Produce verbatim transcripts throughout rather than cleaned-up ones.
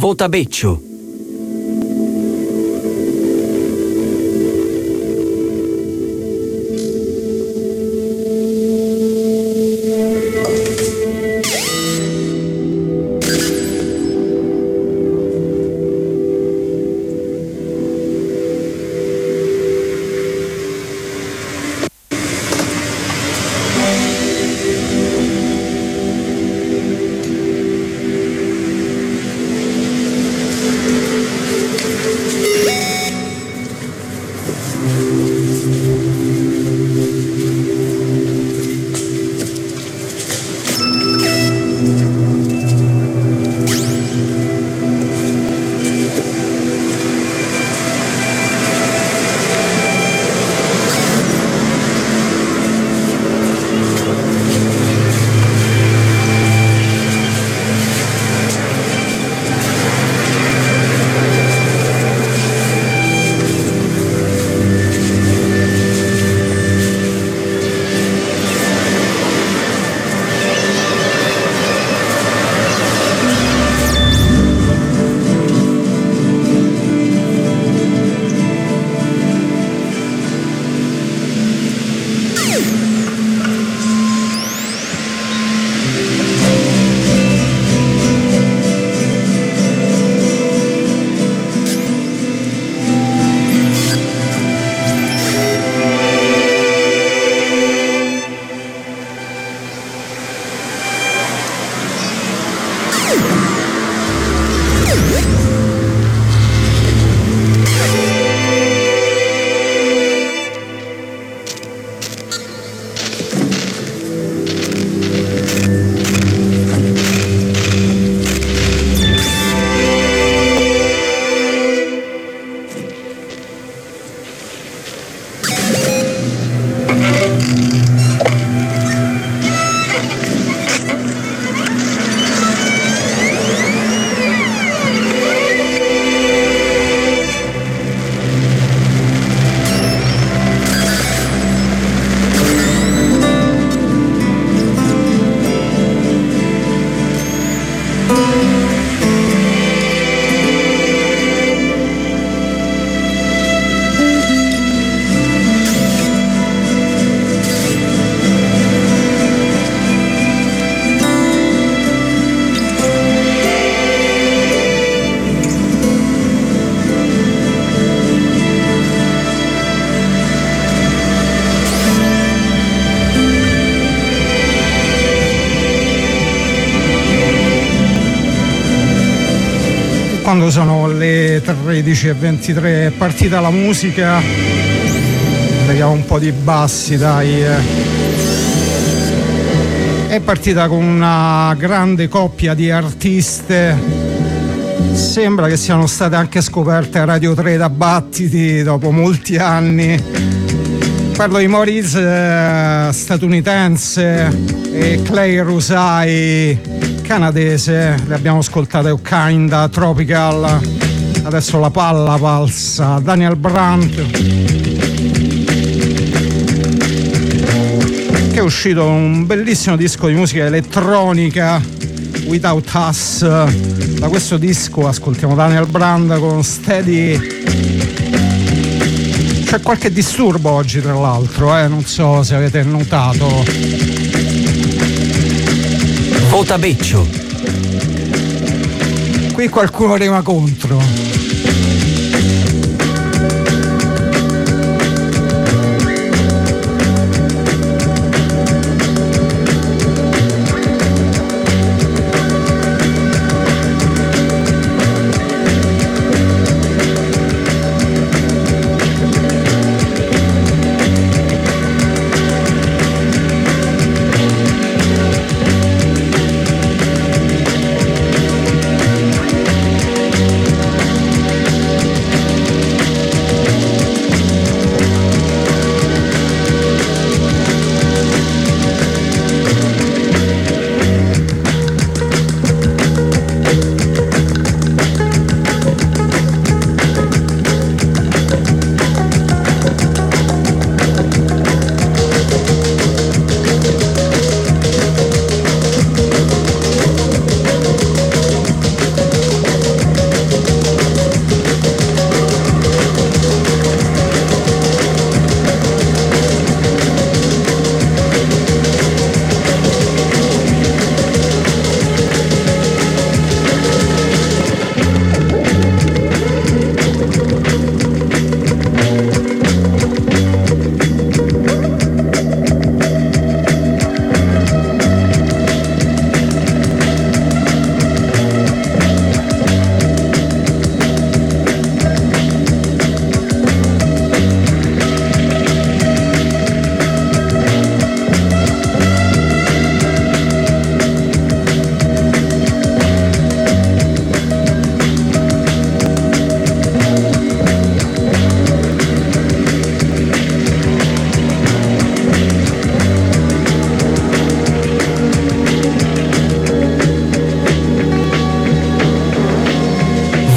Vota Beccio. Quando sono le tredici e ventitré è partita la musica, vediamo un po' di bassi, dai. È partita con una grande coppia di artiste, sembra che siano state anche scoperte a Radio tre da Battiti dopo molti anni. Parlo di Maurice, eh, statunitense, e Clay Rusai, canadese. Le abbiamo ascoltate Kinda, Tropical, adesso La Palla Valsa, Daniel Brandt, che è uscito un bellissimo disco di musica elettronica, Without Us. Da questo disco ascoltiamo Daniel Brandt con Steady. C'è qualche disturbo oggi, tra l'altro, eh? Non so se avete notato. Vota Beccio. Qui qualcuno rema contro.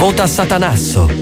Vota Satanasso.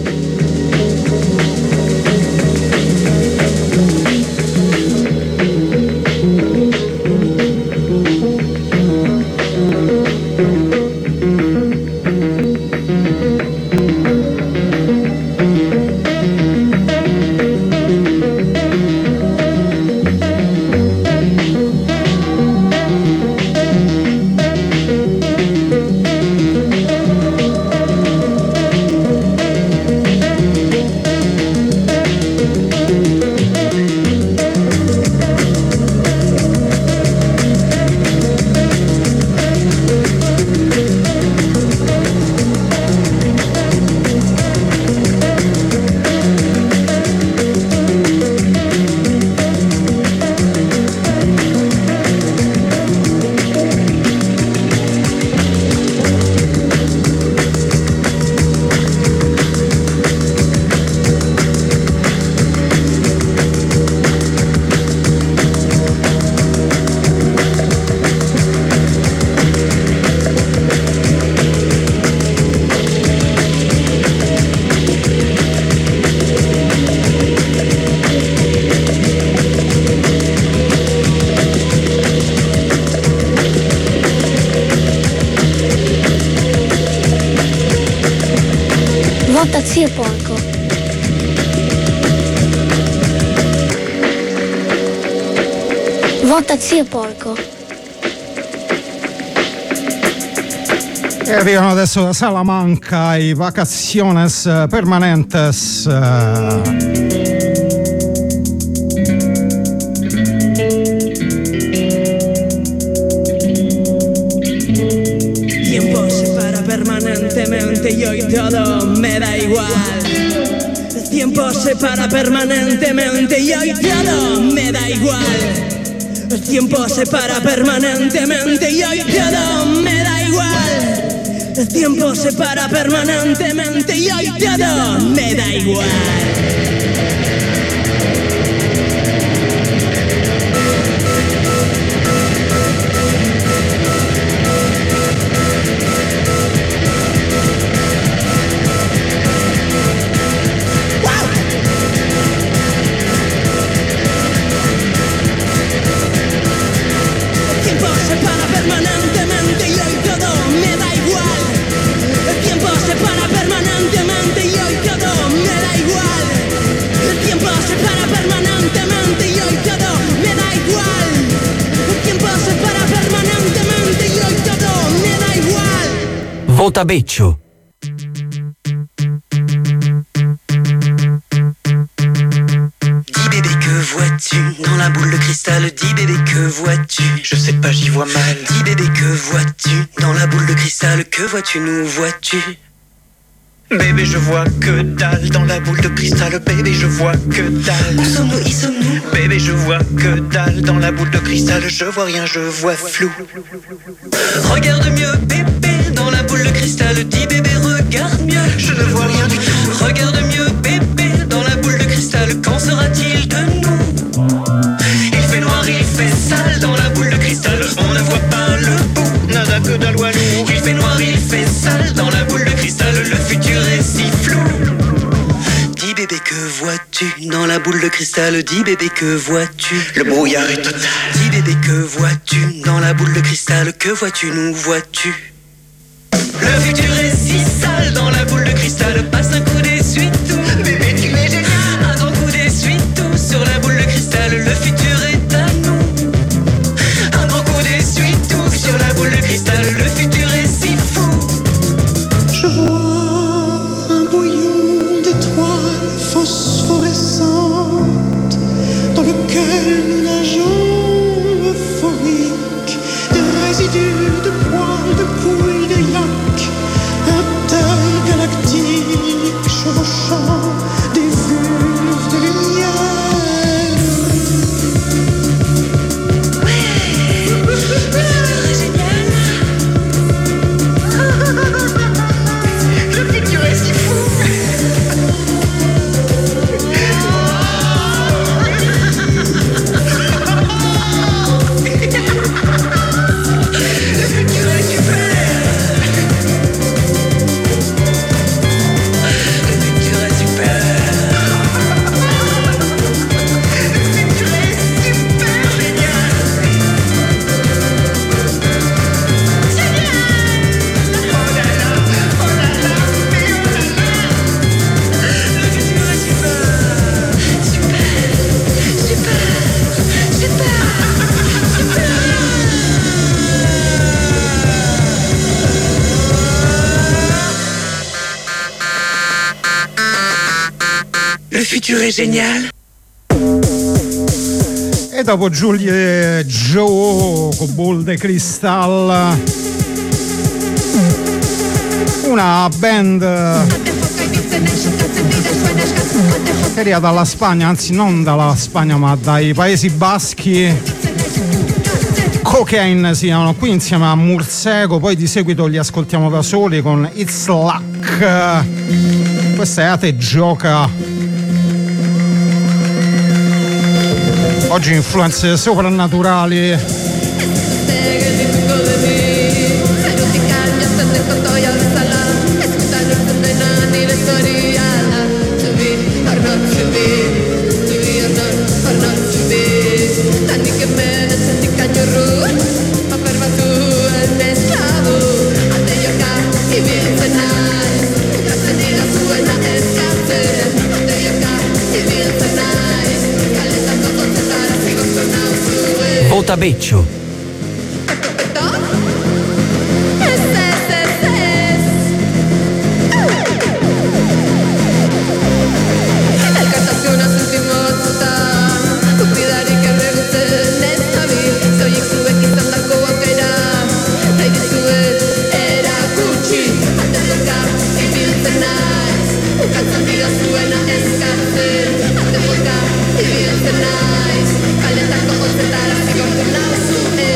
Vota zio porco. Vota zio porco. E arrivano adesso da Salamanca i Vacaciones Permanentes. Tiempo separa permanentemente y hoy todo me da igual. El tiempo separa permanentemente y hoy todo me da igual. El tiempo separa permanentemente y hoy todo me da igual. El tiempo separa permanentemente y hoy todo me da igual. Vota Beccio. Dis bébé, que vois-tu dans la boule de cristal? Dis bébé, que vois-tu? Je sais pas, j'y vois mal. Dis bébé, que vois-tu dans la boule de cristal? Que vois-tu, nous vois-tu? Bébé, je vois que dalle dans la boule de cristal. Bébé, je vois que dalle. Où sommes-nous, y sommes-nous? Bébé, je vois que dalle dans la boule de cristal. Je vois rien, je vois flou. Regarde mieux, bébé, dans la boule de cristal. Dis bébé, regarde mieux. Je ne vois rien du tout. Regarde mieux, bébé, dans la boule de cristal. Qu'en sera-t-il de nous? Il fait noir, il fait sale dans la boule de cristal. On ne voit pas le bout, nada que dalle walou. Il fait noir, il fait sale dans la boule de cristal. Le futur est si flou. Dis bébé, que vois-tu dans la boule de cristal? Dis bébé, que vois-tu? Le brouillard est total. Dis bébé, que vois-tu dans la boule de cristal? Que vois-tu, nous vois-tu? Le futur est si sale dans la boule de cristal. Passe un coup d'essuie-tout. Bébé, tu es génial. Un grand coup d'essuie-tout sur la boule de cristal. Le futur est à nous. Un grand coup d'essuie-tout sur la boule de cristal. Le futur est si fou. Je vois un bouillon d'étoiles phosphorescentes dans lequel nous nageons euphoriques. Des résidus de poils, de couilles, de yak intergalactiques. voiture est géniale. E dopo Julie Joe con Ball de Cristal, una band che arriva dalla Spagna, anzi non dalla Spagna ma dai Paesi Baschi. Cocaine si chiamano, qui insieme a Murseco, poi di seguito li ascoltiamo da soli con It's Luck. Questa è Ate Gioca. Oggi influenze soprannaturali. Vota Beccio. Nice,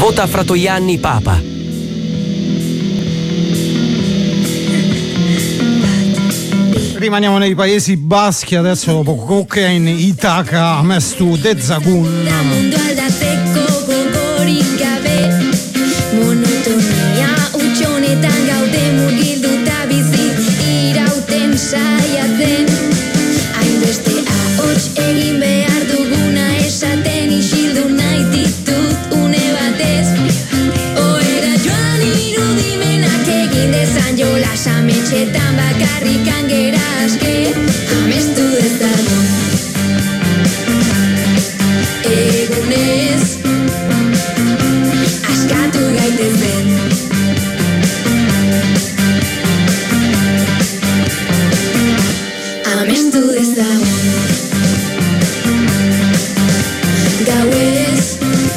Vota Fratoianni Papa. Rimaniamo nei Paesi Baschi, adesso dopo Cocaine, Itaca, Mestu, Dezagun. Monotonia utxonetan gaude murgilduta bizi irauten saiatzen hainbeste ahots egin behar duguna esaten isildu nahi ditut une batez ohera joan irudimenak egin dezan jolas ametxetan bakarrikan gera aske amestu dezagun egunez askatu gaitezen amestu dezagun gauez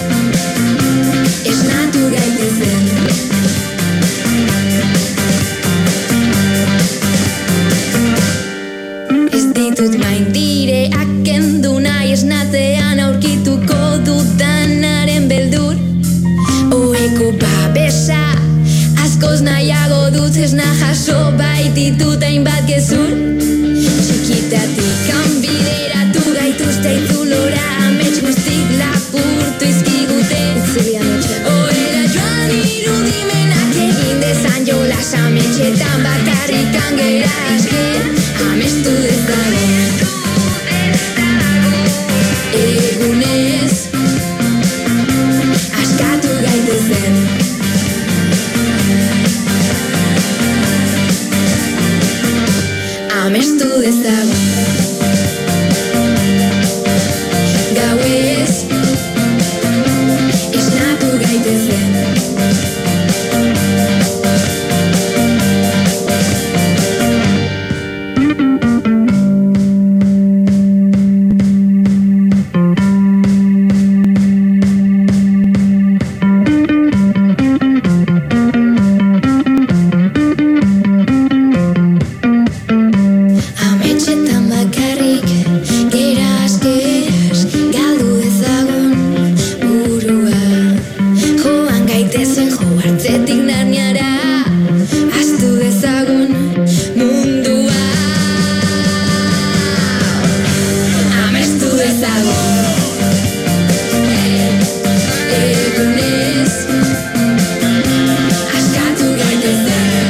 esnatu gaitezen ez ditut maindireak kendu nahi esnatzean aurkituko dudanaren beldur oeko babesa askoz nahiago dut esna jaso baititut hainbat gezur txikitatik kanbideratu gaituzte itzulora amets guztik lapurtu izkigute ohera joan irudimenak egin dezan jolas ametxetan bakarrikan gera aske amestu dezagun egunez askatu gaitezen amestu dezagun gauez esnatu gaitezen ametxetan bakarrik gera askeraz galdu dezagun burua joan gaitezen jo hartzetik narniara ahaztu dezagun mundua amestu dezagun egunez askatu gaitezen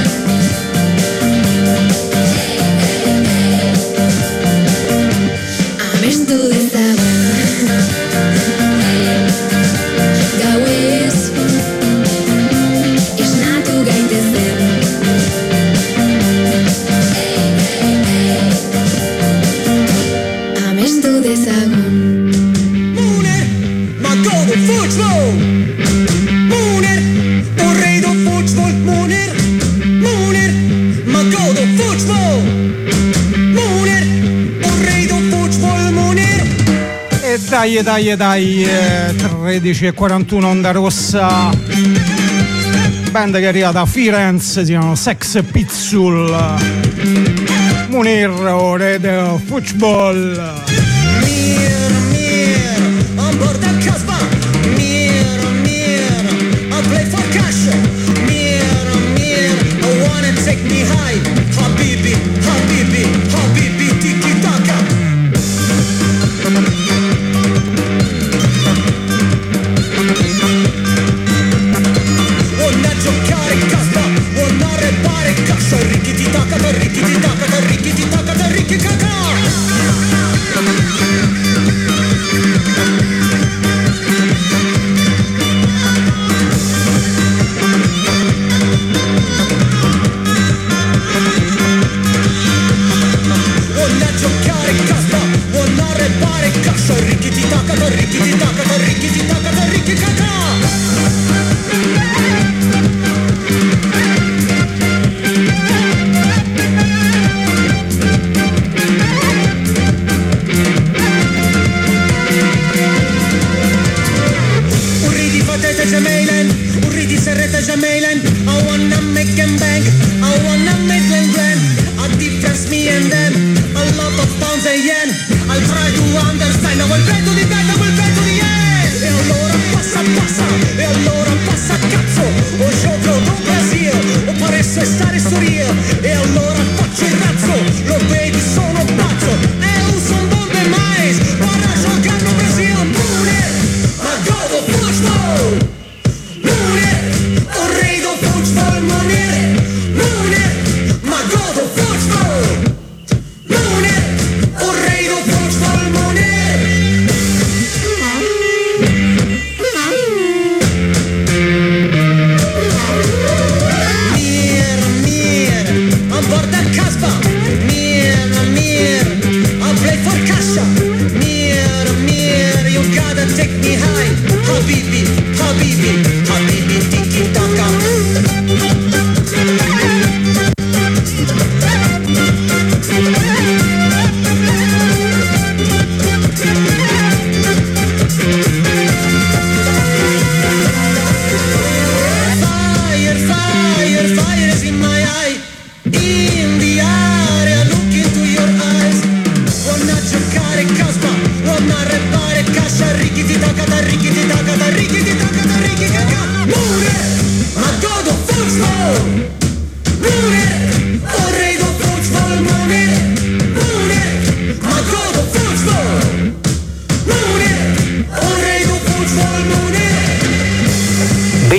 amestu dezagun gauez esnatu gaitezen amestu dezagun Mooner, maar go de voetbal. Mooner, o rei do voetbal. Mooner, Mooner, maar go de voetbal. Mooner, o rei do voetbal. Mooner. E dai, dai, dai, eh, tredici e quarantuno Onda Rossa. Band che arriva da Firenze, si chiamano Sex Pizzul. Munir, ore del football. Meer, meer, aan boord de kasbah. Meer, meer, I play for cash. Meer, meer, I wanna take me high. Habibi, habibi, habibi, tiki taka. Wanna giocare kasbah, wanna repare cassa. Rikiti taka, rikiti taka, rikiti taka, rikiti kaka.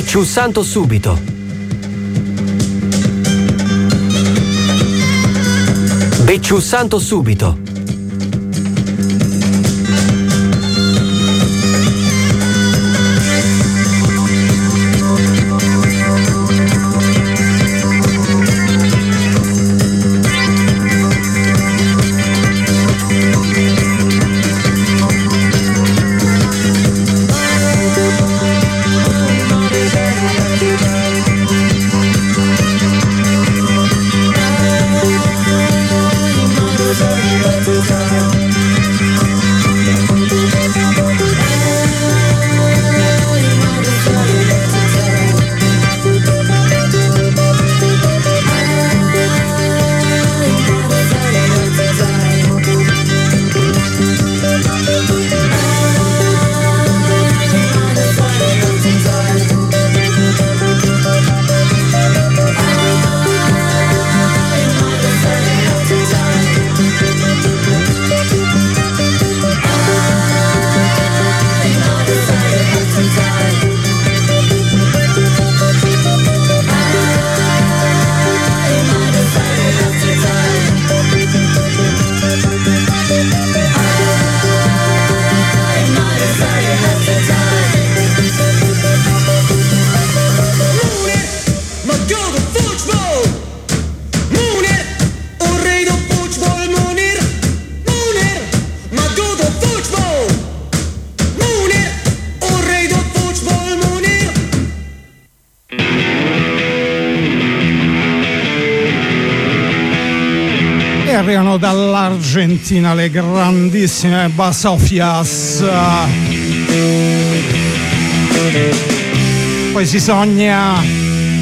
Becciu Santo subito. Becciu Santo subito. Arrivano dall'Argentina le grandissime Basofias. Poi si sogna.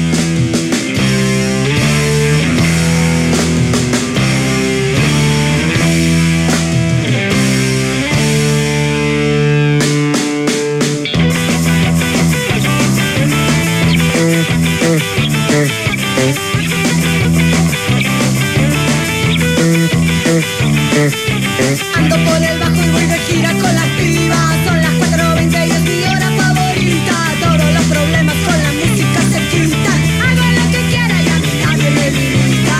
Ando por el bajo y voy de gira con las pibas. Son las cuatro veinte y es mi hora favorita. Todos los problemas con la música se quitan. Hago lo que quiera y a mí nadie me limita.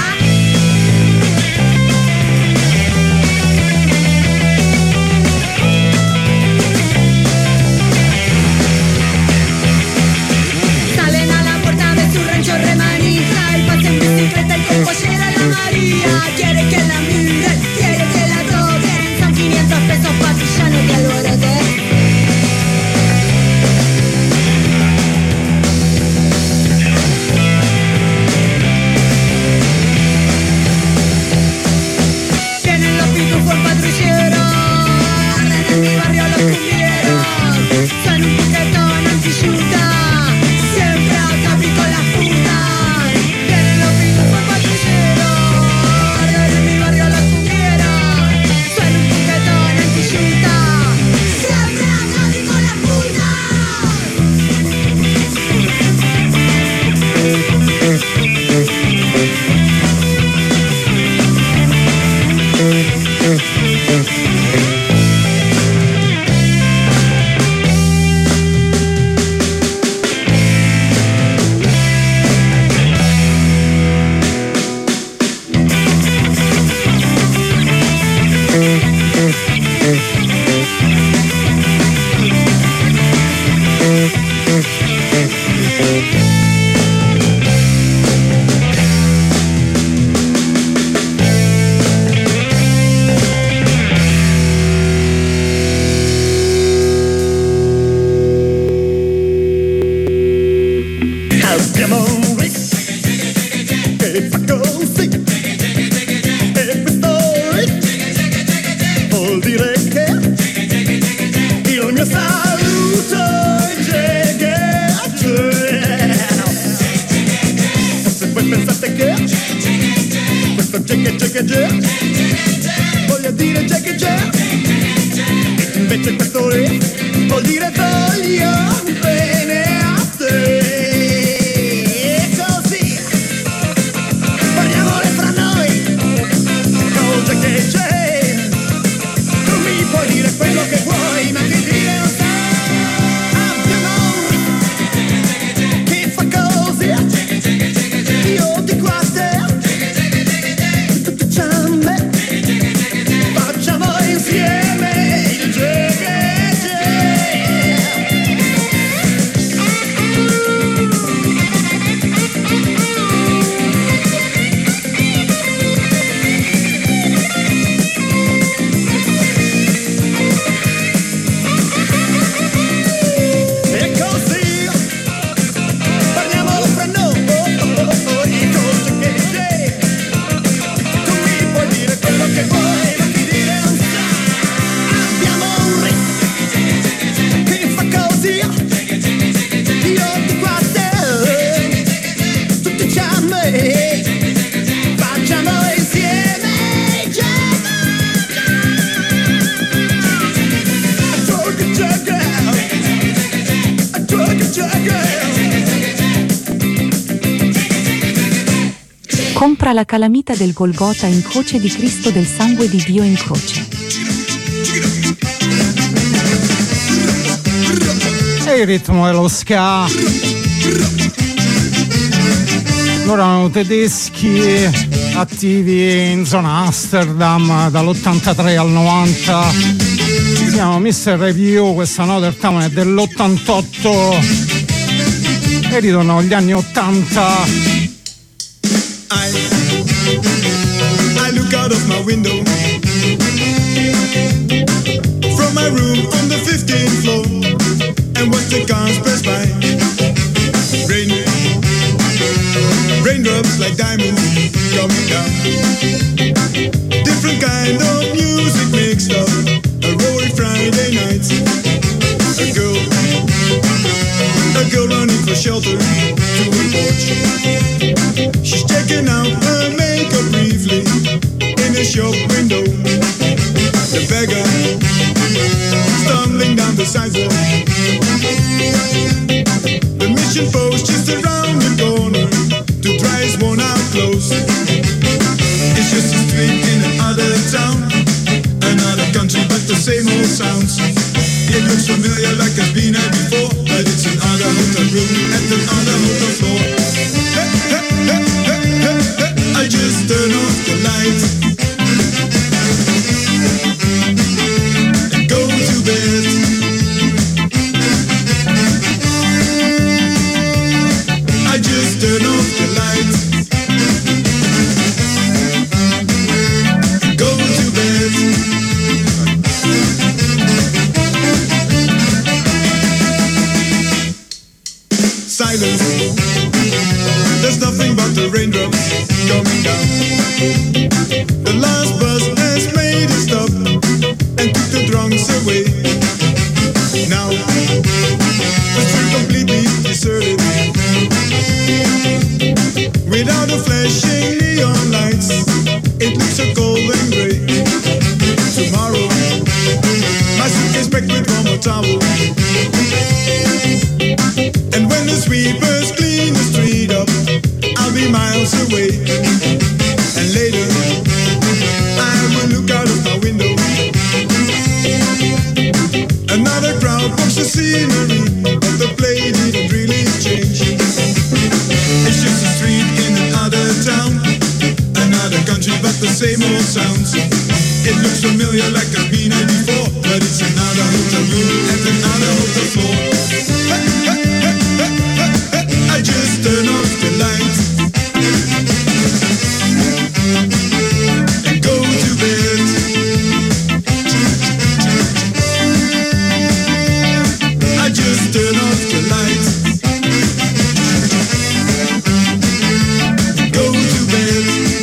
Salen a la puerta de su rancho remanija y pasan en bicicleta y con pollera la María. Quiere que la miren, quiere que la toquen. Son quinientos pesos pa' que ya no te alborotes. Vienen los pitufos patrulleros, arden en mi barrio los cumbieros. Son un paquetón antiyuta, siempre acá pico las putas. Vienen los pitufos patrulleros, arden en mi barrio los cumbieros. Son un paquetón antiyuta, siempre acá pico las putas. Abbiamo un riff che fa così, e questo riff vuol dire che il mio saluto è gigante. Forse voi pensate che questo jig jig jig voglia dire jig jig, invece questo riff vuol dire voglio bene a te. Quello che vuoi, ma che dire non sai. Abbiamo un riff Compra la calamita del Golgota in croce di Cristo del sangue di Dio in croce. E il ritmo dello ska. Loro erano tedeschi attivi in zona Amsterdam dall'ottantatré al novanta. Si chiamano mister Review, questa Another Town è dell'ottantotto e ritornano agli anni ottanta. I, I look out of my window from my room on the fifteenth floor and watch the cars pass by. Rain, raindrops like diamonds coming down. Different kind of music mixed up. A rolling Friday night. A girl, a girl running for shelter to a porch. She's checking out her makeup briefly in a shop window. The beggar stumbling down the sidewalk. The mission post just around the corner to dry his worn out clothes. It's just a street in another town, another country but the same old sounds. It looks familiar like I've been here before, but it's another hotel room at another hotel floor. Hey, hey, hey, hey, hey, hey. I just turn off the light and go to bed. I just turn off the light and go to bed. Silence. There's nothing but the raindrops coming down. The last bus has made a stop and took the drunks away. Now the street completely deserted, without the flashing neon lights. It looks so cold and grey. Tomorrow my suitcase packed with one more towel. And when the sweepers clean the street up, I'll be miles away. And later, I will look out of my window. Another crowd walks the scenery, but the play didn't really change. It's just a street in another town, another country, but the same old sounds. It looks familiar like I've been here before, but it's another hotel room and another hotel floor. I just turn off the lights and go to bed. I just turn off the lights and go to bed.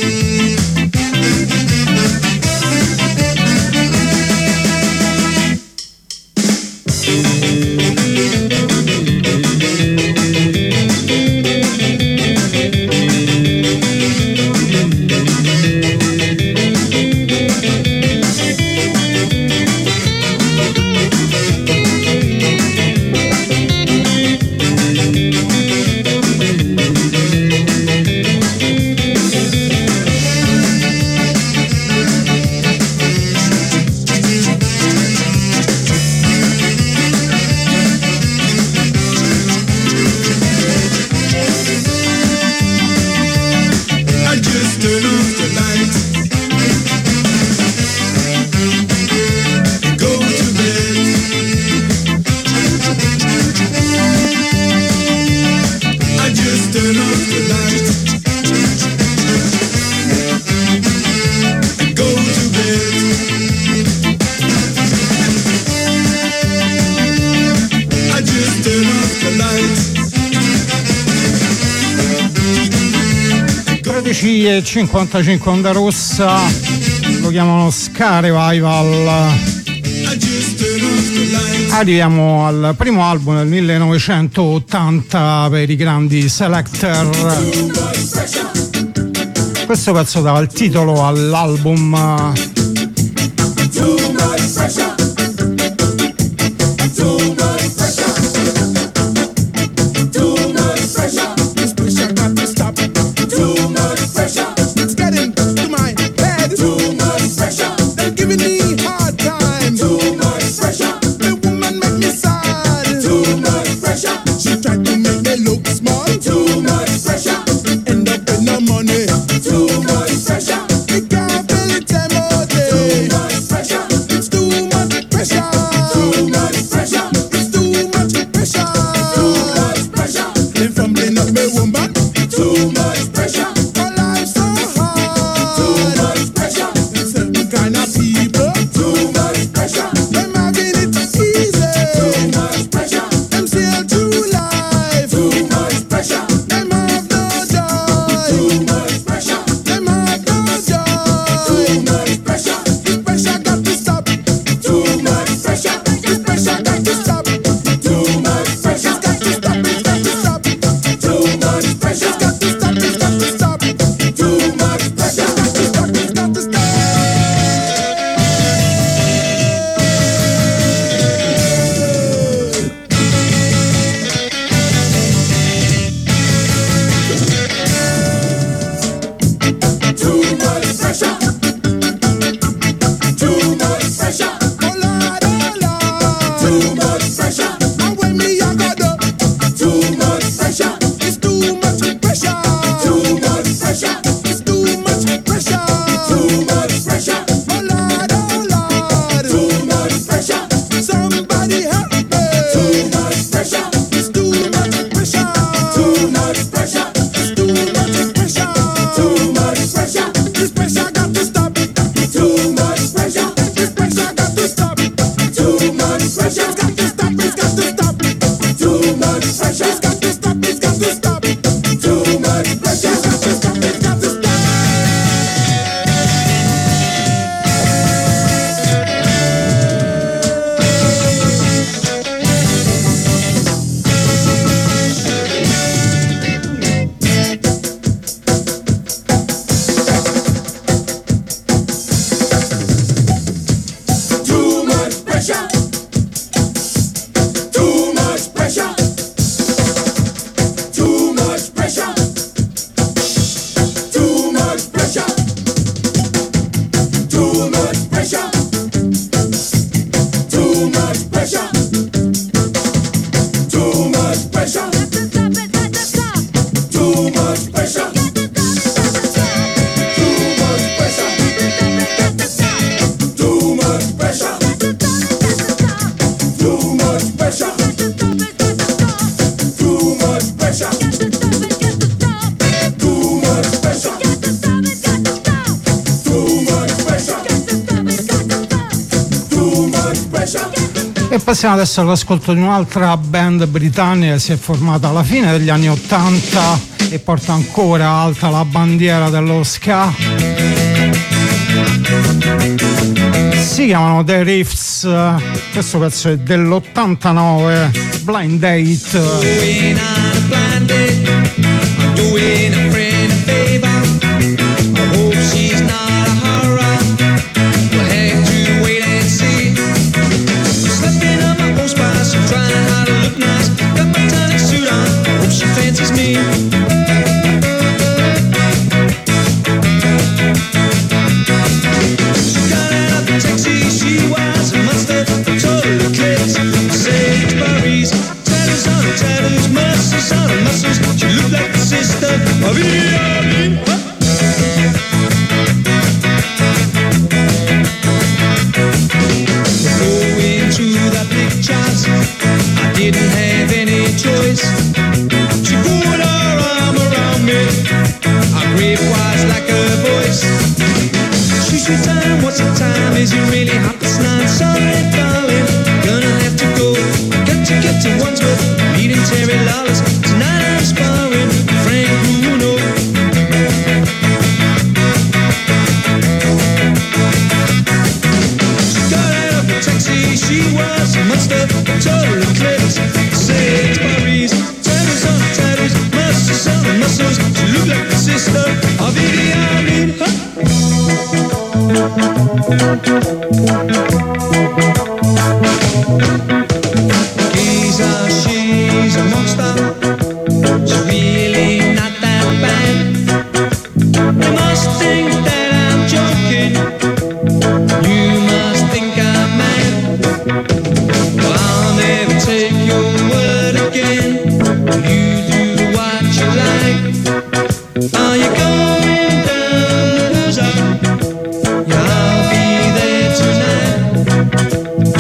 e cinquantacinque Onda Rossa, lo chiamano Ska Revival. Arriviamo al primo album del millenovecentottanta per i grandi Selecter. Questo pezzo dava il titolo all'album. Pressure. pressure. Too much pressure. Too much pressure. Too much pressure. Too much pressure. Too much pressure. Too much pressure. Too much pressure. E passiamo adesso all'ascolto di un'altra band britannica che si è formata alla fine degli anni ottanta e porta ancora alta la bandiera dello ska. Si chiamano The Riffs, questo pezzo è dell'ottantanove, Blind Date. Doing on a blind date, I'm doing a friend a favor. I hope she's not a horror. We'll have to wait and see. Slipping on my own spice, I'm trying how to look nice. Got my tonic suit on, hope she fancies me. She got out of the taxi, she was a monster, total eclipse. Sage Paris, tattoos on her tattoos, muscles on her muscles. She looked like the sister of Idi Amin. Going through the pictures, I didn't have any choice. She put her arm around me, I grip was like a voice. She's your time, what's the time? Is it really hot this night? Sorry, darling, gonna have to go. Got to get to Wandsworth, meeting Terry Lawless. Tonight I'm sparring Frank Bruno. She got out of the taxi, she was a monster, total eclipse. Sage Paris, tattoos on her tattoos, muscles on her muscles. She looked like the sister of Idi Amin. Huh? Giza, she's a monster. She's really not that bad. You must think that I'm joking. You must think I'm mad. Well, I'll never take your word again. You do what you like. Are you going down the loser? Yeah, I'll be there tonight.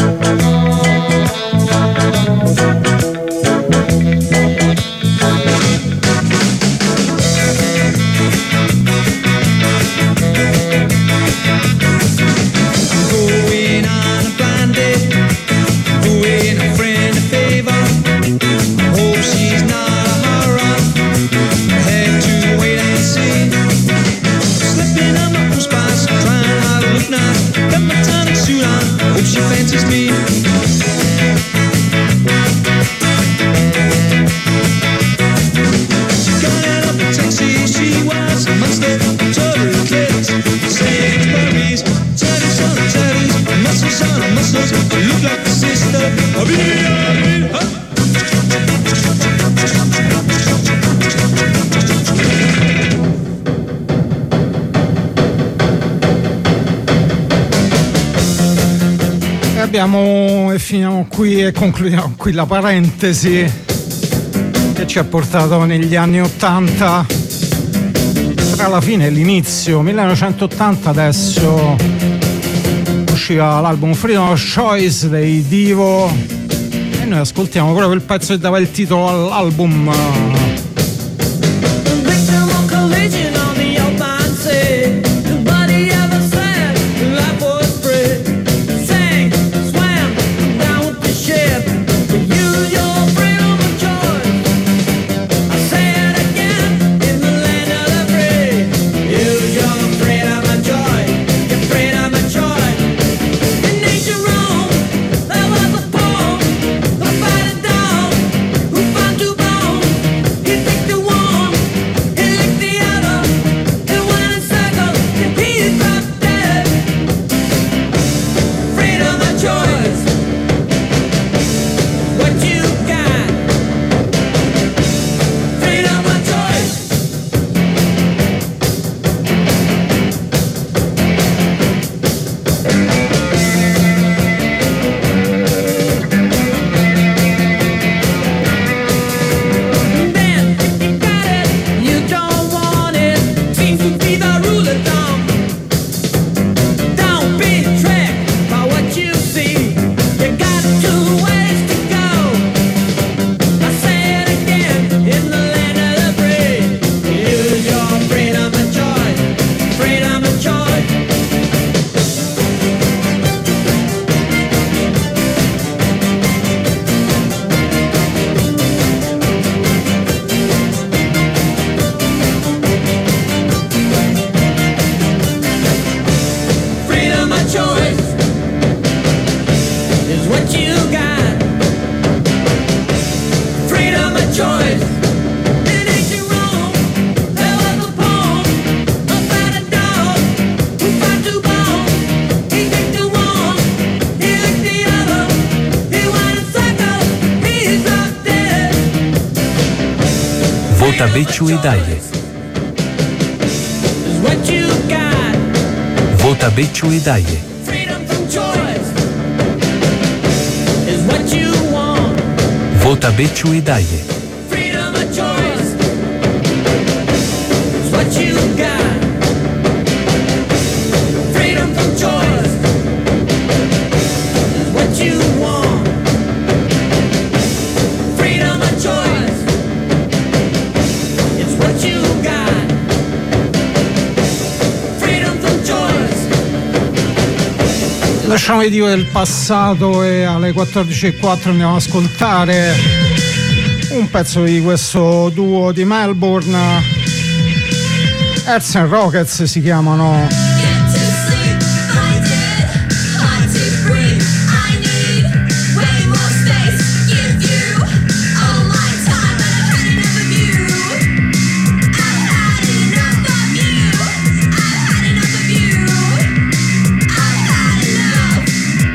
I'm going on a blind date, doing a friend a favor. I hope she's not a horror. I have to wait and see. Slipping on my own spice, trying how to look nice. Got my tonic suit on, hope she fancies me. She got out of the taxi, she was a monster, total eclipse. Sage Paris, tattoos on her tattoos, muscles on her muscles. She looked like the sister of Idi Amin. Huh? E abbiamo e finiamo qui e concludiamo qui la parentesi che ci ha portato negli anni ottanta, tra la fine e l'inizio. Millenovecentottanta, adesso usciva l'album Freedom of Choice dei Divo e noi ascoltiamo proprio il pezzo che dava il titolo all'album. Victim of collision on the Alpine Sea. Nobody ever said life was free. Sang, swam down with the ship. Use your freedom of choice. I say it again, in the land of the free. Use your freedom of choice. Your freedom of choice. In ancient Rome, there was a poem about a dog who found two bones. Vota Becciu e Daglie. What you got, Vota Becciu e Daglie. freedom from choice is what you want. Vota Becciu e Daglie. Freedom of choice is what you got. Freedom from choice is what you want. Freedom of choice is what you got. Freedom from choice. Lasciamo i Dio del passato e alle quattordici e quattro andiamo ad ascoltare un pezzo di questo duo di Melbourne. Earth and Rockets si chiamano. Get to sleep, find it hard to breathe. I need way more space. Give you all my time, but I've had enough of you. I've had enough of you. I've had enough of you. I've had enough.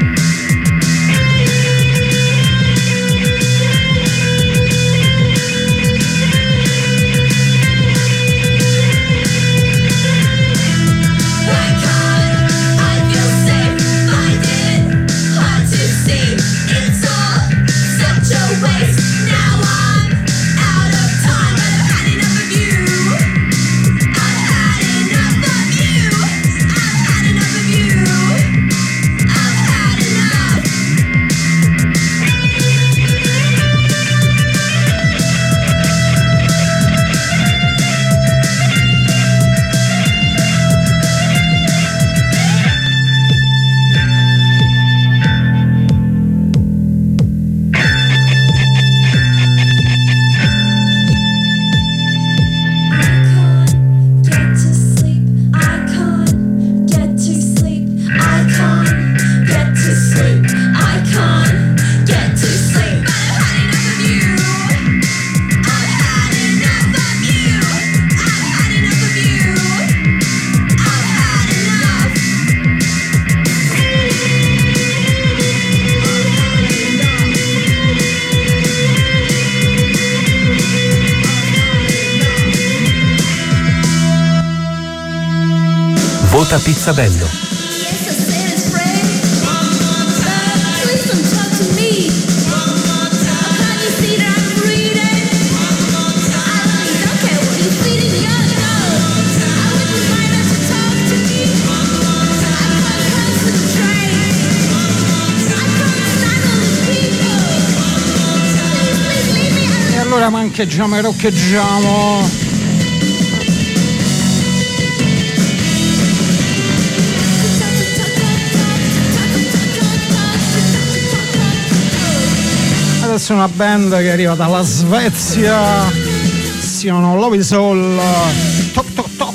Why can't I feel safe? Find it hard to see. It's all such a waste. Now I'm out of time, but I've had enough of you. I've had enough of you. I've had enough of you. I've had enough. I can't get to sleep. I can't get to sleep. I can't get to sleep. But I've had enough of you. I've had enough of you. I've had enough of you. I've had enough. Vota Pizzabello. Yes, I said it's Fred. Please don't talk to me. Can't you see that I'm breathing? I really don't care what you're feeding. You gotta go. I wouldn't mind if you talk to me. I can't concentrate. I can't stand all these people. Please, please leave me alone. E allora mancheggiamo e roccheggiamo. Adesso è una band che arriva dalla Svezia, si chiamano Love is All. Toc toc toc.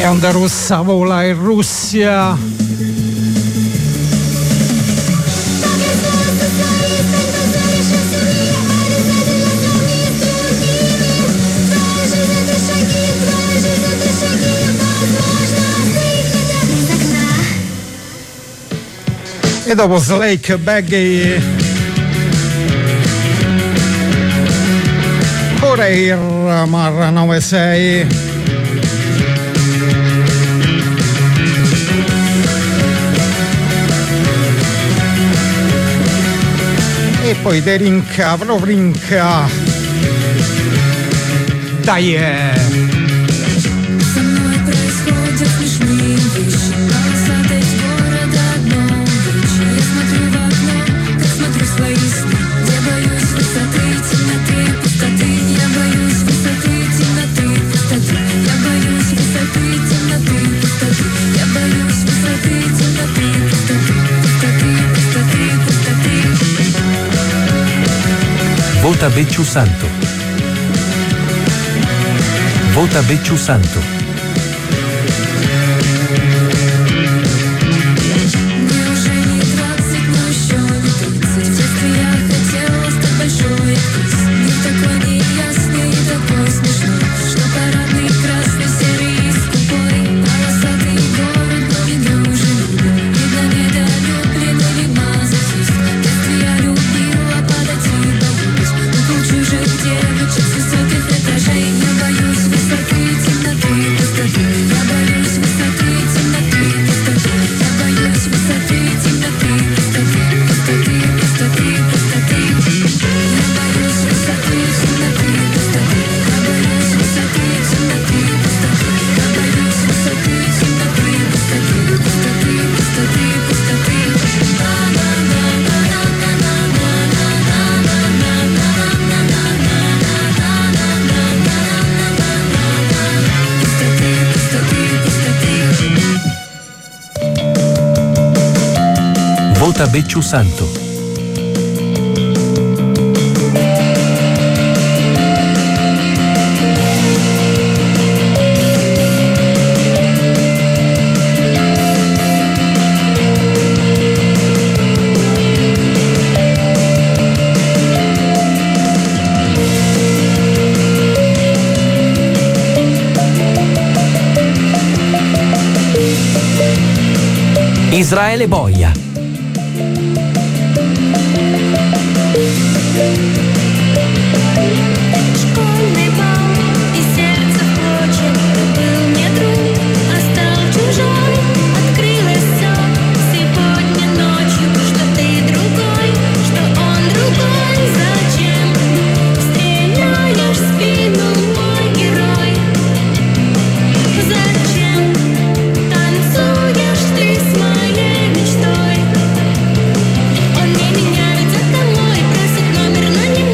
Propaganda russa vola in Russia. E dopo Slake Baggy Coreir Mar novantasei. E poi Derinka Vrovrinka. Dai eh. Со мной происходят смешные вещи. Полосатый город одно вечер. Я смотрю в окно, как смотрю свои сны. Я боюсь высоты, темноты, пустоты. Я боюсь высоты, темноты, пустоты. Я боюсь высоты, темноты, пустоты. Я боюсь высоты, темноты, пустоты. Пустоты, пустоты, пустоты. Vota Becciu Santo. Vota Becciu Santo. Мне уже не двадцать, но еще не тридцать. В детстве я хотела стать большой актрисой. Не такой неясный, не такой смешной, что парадный красный, серый и скупой. Полосатый город, но не дружен. Видно, недолюблен или мазохист. В детстве я любила падать и боюсь. Вокруг чужих девочек с высоких этажей. Я боюсь высоты, темноты, пустоты. Я боюсь высоты, темноты, пустоты. Я боюсь высоты, темноты, пустоты. Пустоты, пустоты, пустоты. Я боюсь высоты, темноты, пустоты. Я боюсь высоты, темноты, пустоты. Я боюсь высоты, темноты, пустоты. Пустоты, пустоты, пустоты. Vota Becciu Santo. Israele Boia. Школьный бал, и сердце впрочем был не друг, а стал чужой. Открылось все сегодня ночью, что ты другой, что он другой. Зачем стреляешь в спину, мой герой? Зачем танцуешь ты с моей мечтой? Он не меня ведет домой, просит номер, но не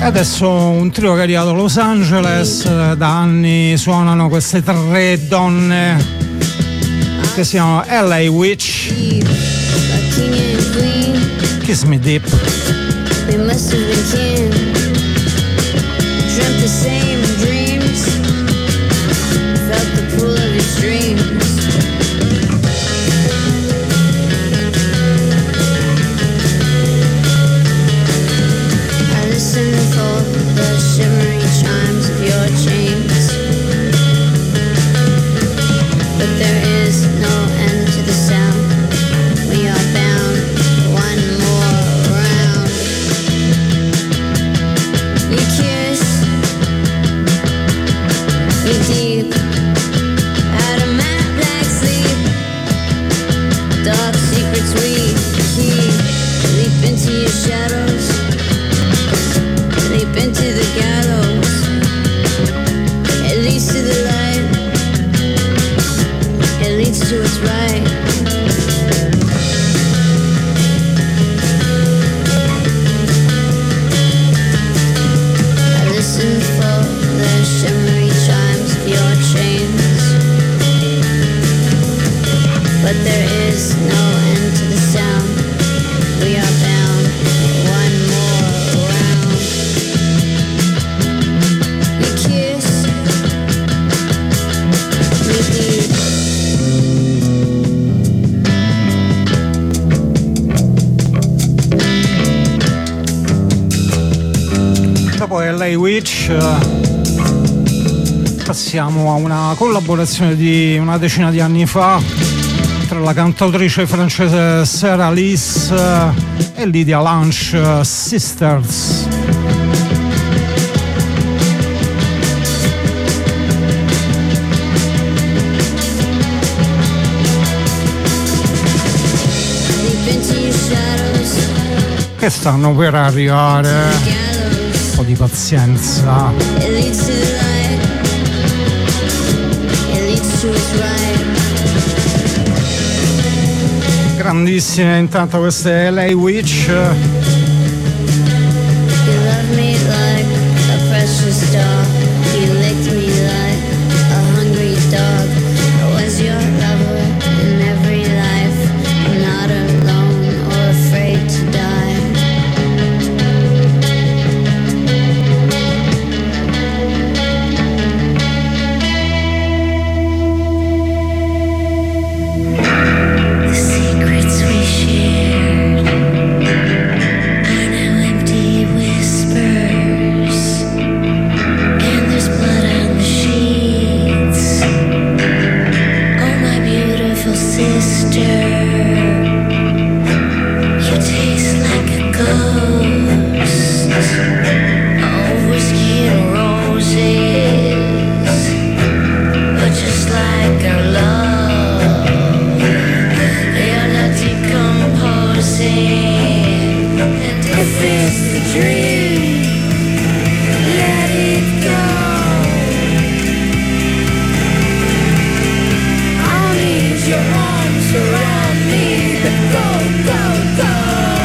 Adesso un trio che è arrivato a Los Angeles, da anni suonano queste tre donne che si chiamano L A Witch, Kiss Me Deep. We must have been kin, dreamt the same dreams, felt the pull of your dreams. I listen for the shimmering chimes of your chains, but there is no end to the sound. We are bound one more round. You kiss me deep out of my black sleep. Dark secrets we keep. Leap into your shadows. Leap into the gallows. It leads to the light. It leads to what's right. I listen for the shimmery chimes of your chains, but there is no end to the sound. We are bound one more round. You kiss me deep. Dopo L A Witch passiamo a una collaborazione di una decina di anni fa tra la cantautrice francese Sarah Lys e Lydia Lunch, Sisters. Leap into your shadows. Che stanno per arrivare. Un po' di pazienza. It leads to the light. It leads to what's right. Grandissime intanto queste L A Witch. You love me like a precious dog. You licked me like a hungry dog. I was your lover in every life. I'm not alone or afraid to die. The secrets we shared are now empty whispers, and there's blood on the sheets. Oh, my beautiful sister, you taste like a ghost. Oh, whiskey and roses, but just like our love, you're not decomposing. And if it's a dream, let it go. I need your arms around me to go, go, go.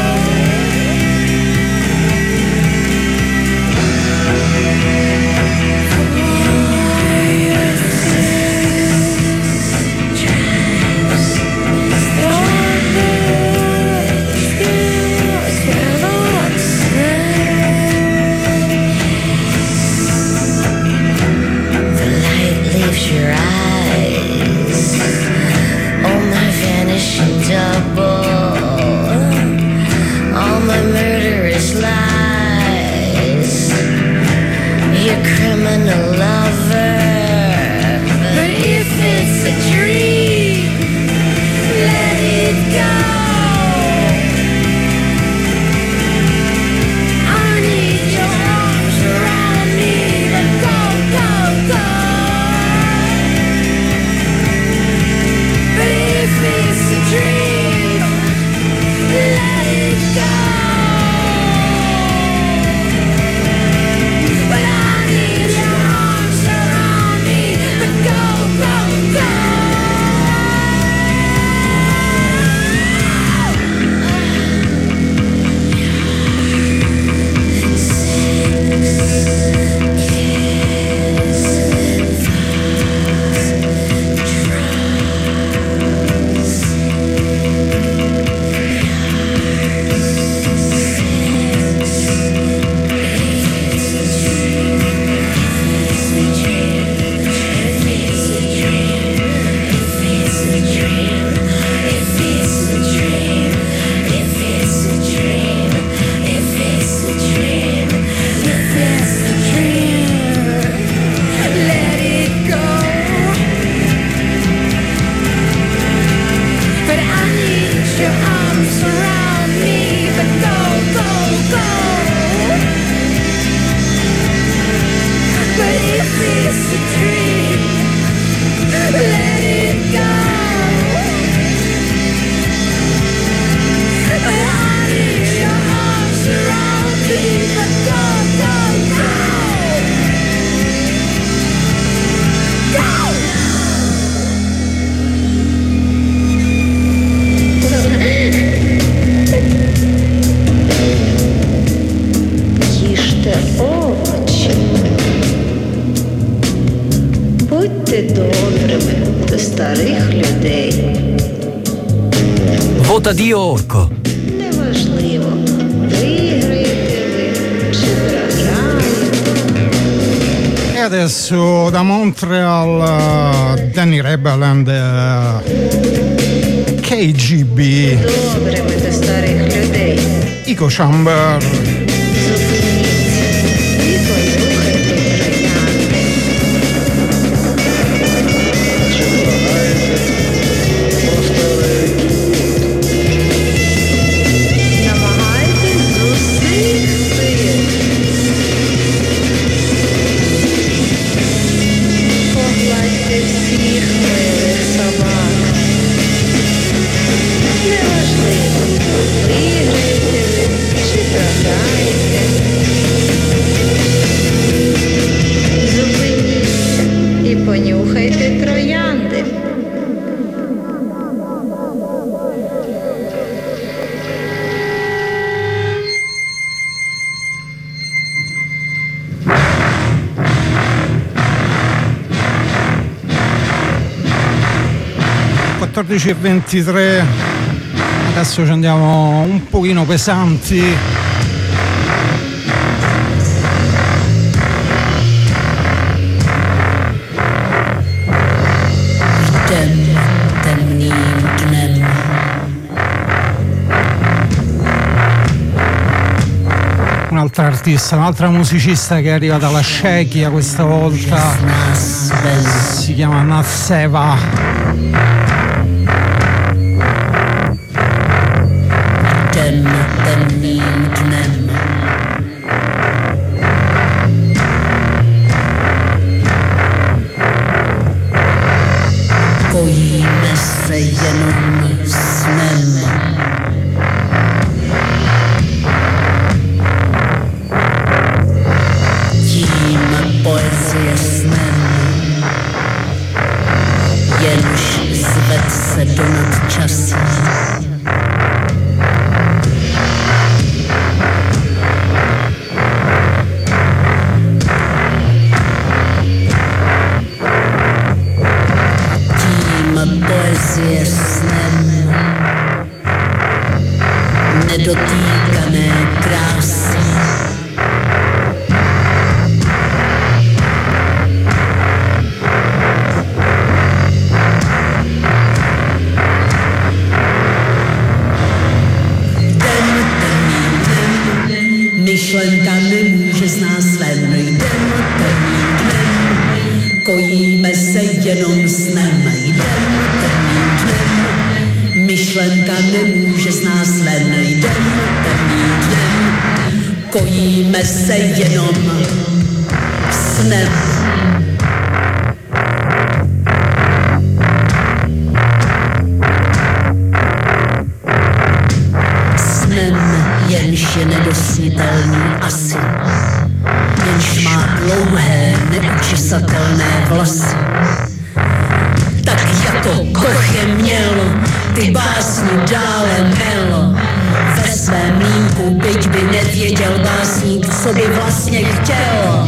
The light leaves your eyes. Oh, my vanishing double. All my murderous lies. Your criminal lover. But if it's a dream, let it go. I need your arms around me to go, go, go. But if it's a dream, старих людей. Vota Dio Orco. Неважливо, виграєте ви чи програєте. E adesso da Montreal uh, Danny Rebel and uh, K G B, Добрими до старих людей. Ico Chamber. І понюхайте троянди. Намагайтесь з усіх сил. Погладьте всіх милих собак. Неважливо, виграєте ви чи програєте. Зупиніться і понюхайте троянди. quattordici e ventitré, adesso ci andiamo un pochino pesanti. Jdem temným dnem. Un'altra artista, un'altra musicista che arriva dalla Cechia questa volta, si chiama Natseva. Jdem temným dnem. Kojíme se jenom snem. Tím poezie snem. Jenž zved se do nadčasí. Poezie snem nedotýkané krásy. Den temným dnem, myšlenka nemůže z nás ven. Den temným dnem, kojíme se jenom snem. Jdem temným dnem, myšlenka nemůže z nás ven. Jdem temným dnem, kojíme se jenom snem. Snem, jenž je nedosnitelný asi, jenž má dlouhé, neučesatelné vlasy. Tak jako Koch je měl, ty básni dále mel. Ve svém mlýnku, byť by nevěděl básník, co by vlastně chtěl.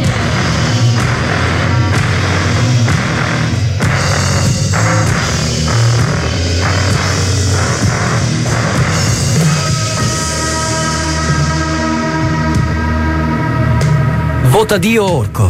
Vota Dio Orco.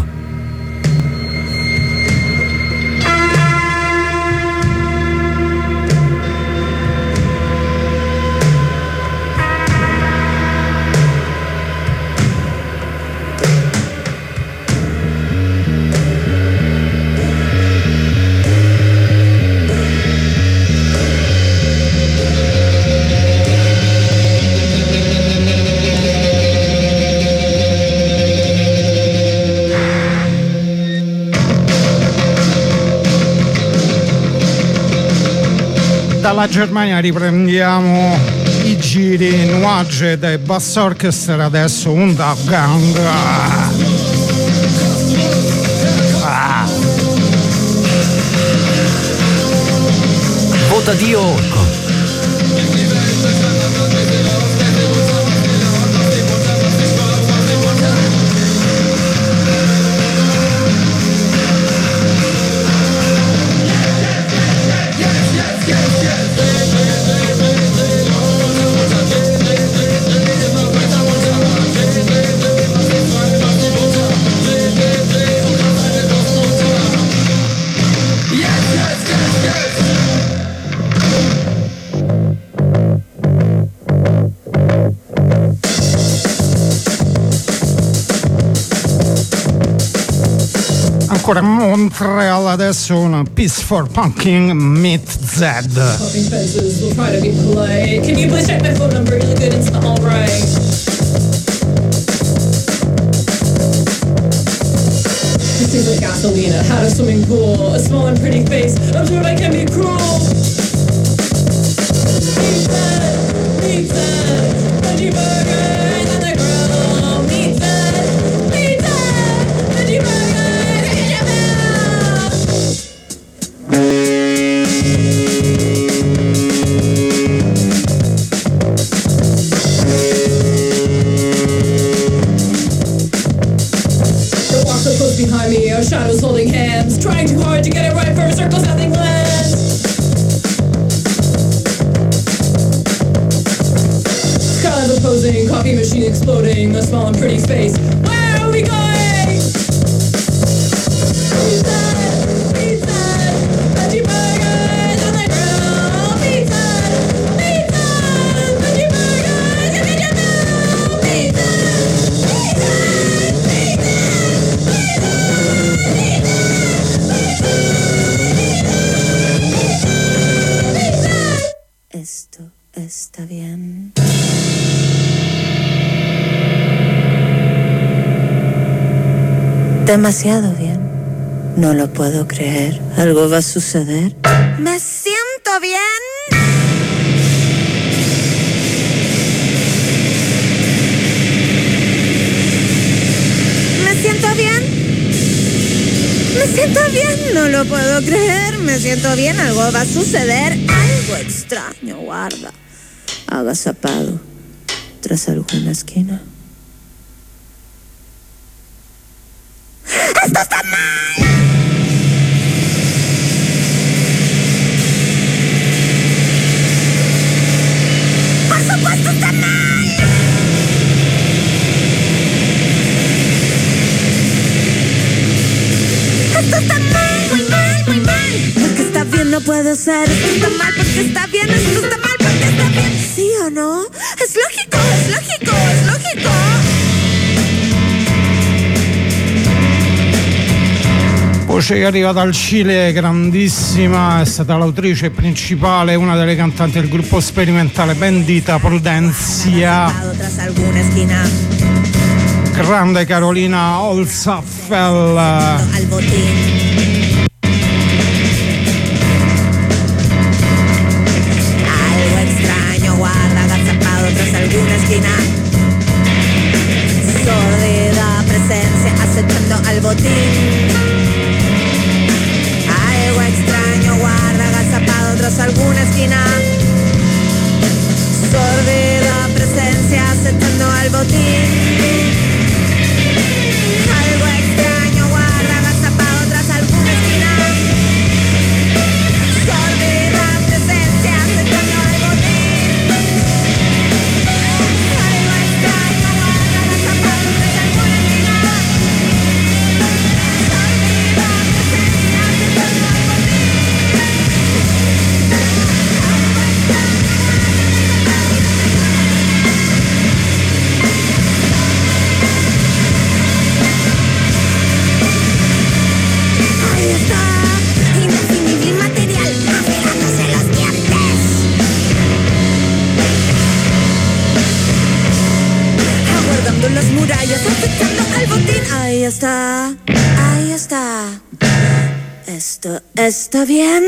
Dalla Germania riprendiamo i giri Nuaged e Bass Orchestra, adesso un Dub Gang. Ah. Vota Dio Orco. Yeah. Ancora Montreal, adesso una Peace for Punking Meet Zed. Hopping fences will try to be polite. Can you please check my phone number? You'll get into the all right. This tastes like gasoline at a swimming pool. A small and pretty face. I'm sure I can be cruel. Pizza, pizza, veggie burgers on the grill. Pizza, pizza, veggie burgers in your mouth. The walk so close behind me, our shadows holding hands, trying too hard to get it right for circles nothing lands. Skylight opposing, coffee machine exploding, a small and pretty face. Where are we going? Pizza, pizza, veggie burgers on the grill. Pizza, pizza, veggie burgers in your mouth. Pizza, pizza, Esto está bien. Demasiado bien. No lo puedo creer. ¿Algo va a suceder? Me siento bien. Me siento bien. Me siento bien. No lo puedo creer. Me siento bien. Algo va a suceder. Algo extraño. Guarda. Agazapado. Tras alguna esquina. ¡Esto está mal! ¡Por supuesto está mal! ¡Esto está mal! Muy mal, muy mal. Porque está bien no puede ser. Esto está mal porque está bien. Esto está mal porque está bien. ¿Sí o no? Es lógico, es lógico, es lógico. Voce che arriva dal Cile, grandissima, è stata l'autrice principale, una delle cantanti del gruppo sperimentale Bendita Prudencia. Grande Carolina Holzapfel. Algo extraño guarda agazapado tras alguna esquina. Sordida presencia acechando al botín. Algo extraño guarda agazapado tras alguna esquina. Sordida presencia acechando al botín. Algo extraño guarda agazapado tras alguna esquina. Sordida presencia acechando al botín. Algo extraño guarda agazapado tras alguna esquina. Sordida presencia acechando al botín. Ahí está, indefinible material, afilándose los dientes. Aguardando las murallas, acechando al botín. Ahí está, ahí está. Esto está bien.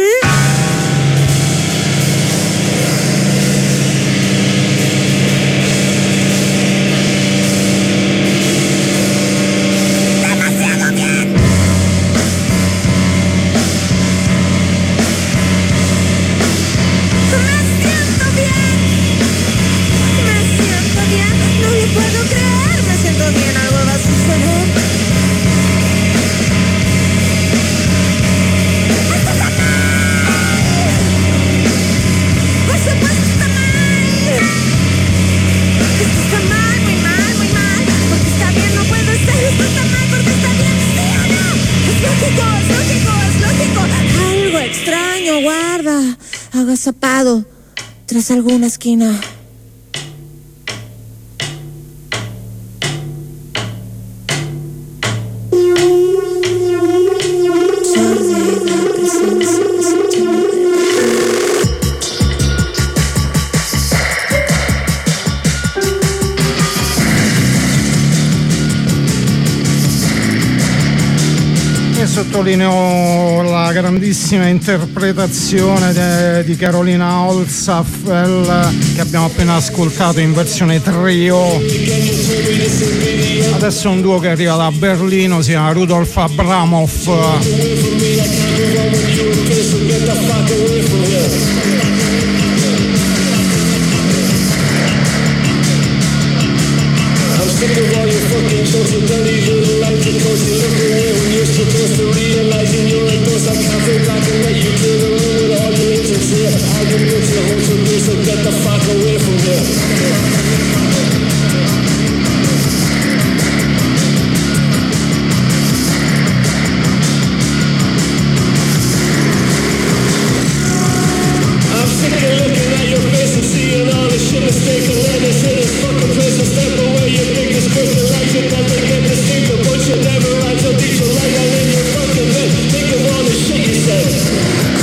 Demasiado bien. Me siento bien. Me siento bien. No lo puedo creer. Me siento bien. Algo va a suceder. Esto está mal. Por supuesto está mal. Esto está mal, muy mal, muy mal. Porque está bien, no puedo estar. Esto está mal porque está bien. ¿Sí o no? Es lógico, es lógico, es lógico. Algo extraño guarda agazapado tras alguna esquina. Sottolineo la grandissima interpretazione de, di Carolina Holzapfel che abbiamo appena ascoltato in versione trio. Adesso un duo che arriva da Berlino, si chiama Rudolf Abramov. Sick of all your fucking jokes and dirty little lights and coats. You look away when you're supposed to realize in your right dose. I can't feel I can let you to the room with all your agents here. Arguments and holes of this, so get the fuck away from here. I'm sick of looking at your face and seeing all the shit mistaken. Let us in this fucking place and step away. You think it's crystallizing that they get this thing. The bullshit never rides. I'll teach you right out in your fucking bed. Think of all the shit you said.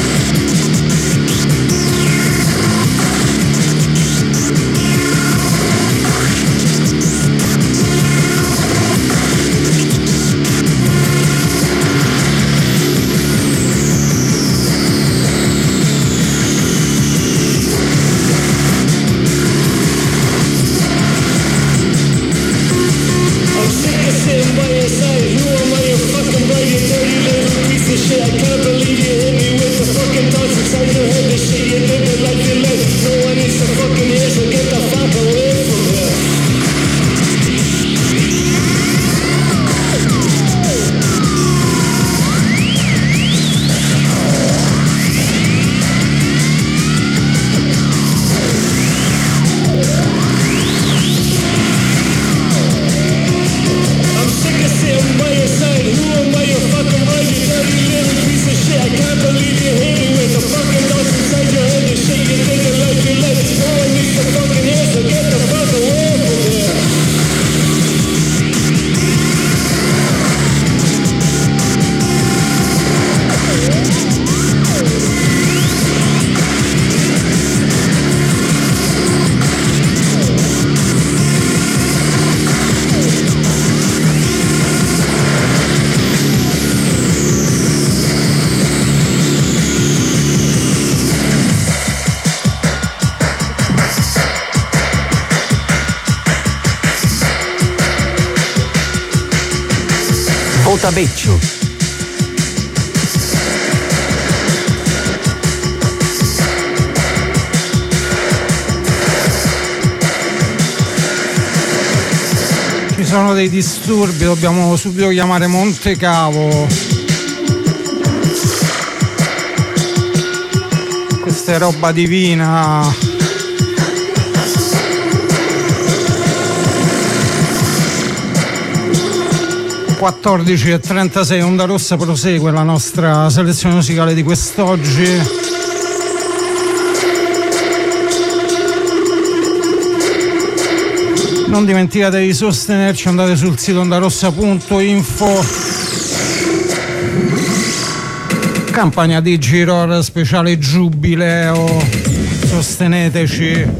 Beccio. Ci sono dei disturbi, dobbiamo subito chiamare Montecavo. Questa è roba divina. quattordici e trentasei, Onda Rossa prosegue la nostra selezione musicale di quest'oggi. Non dimenticate di sostenerci, andate sul sito ondarossa punto info. Campagna di Giror speciale giubileo, sosteneteci.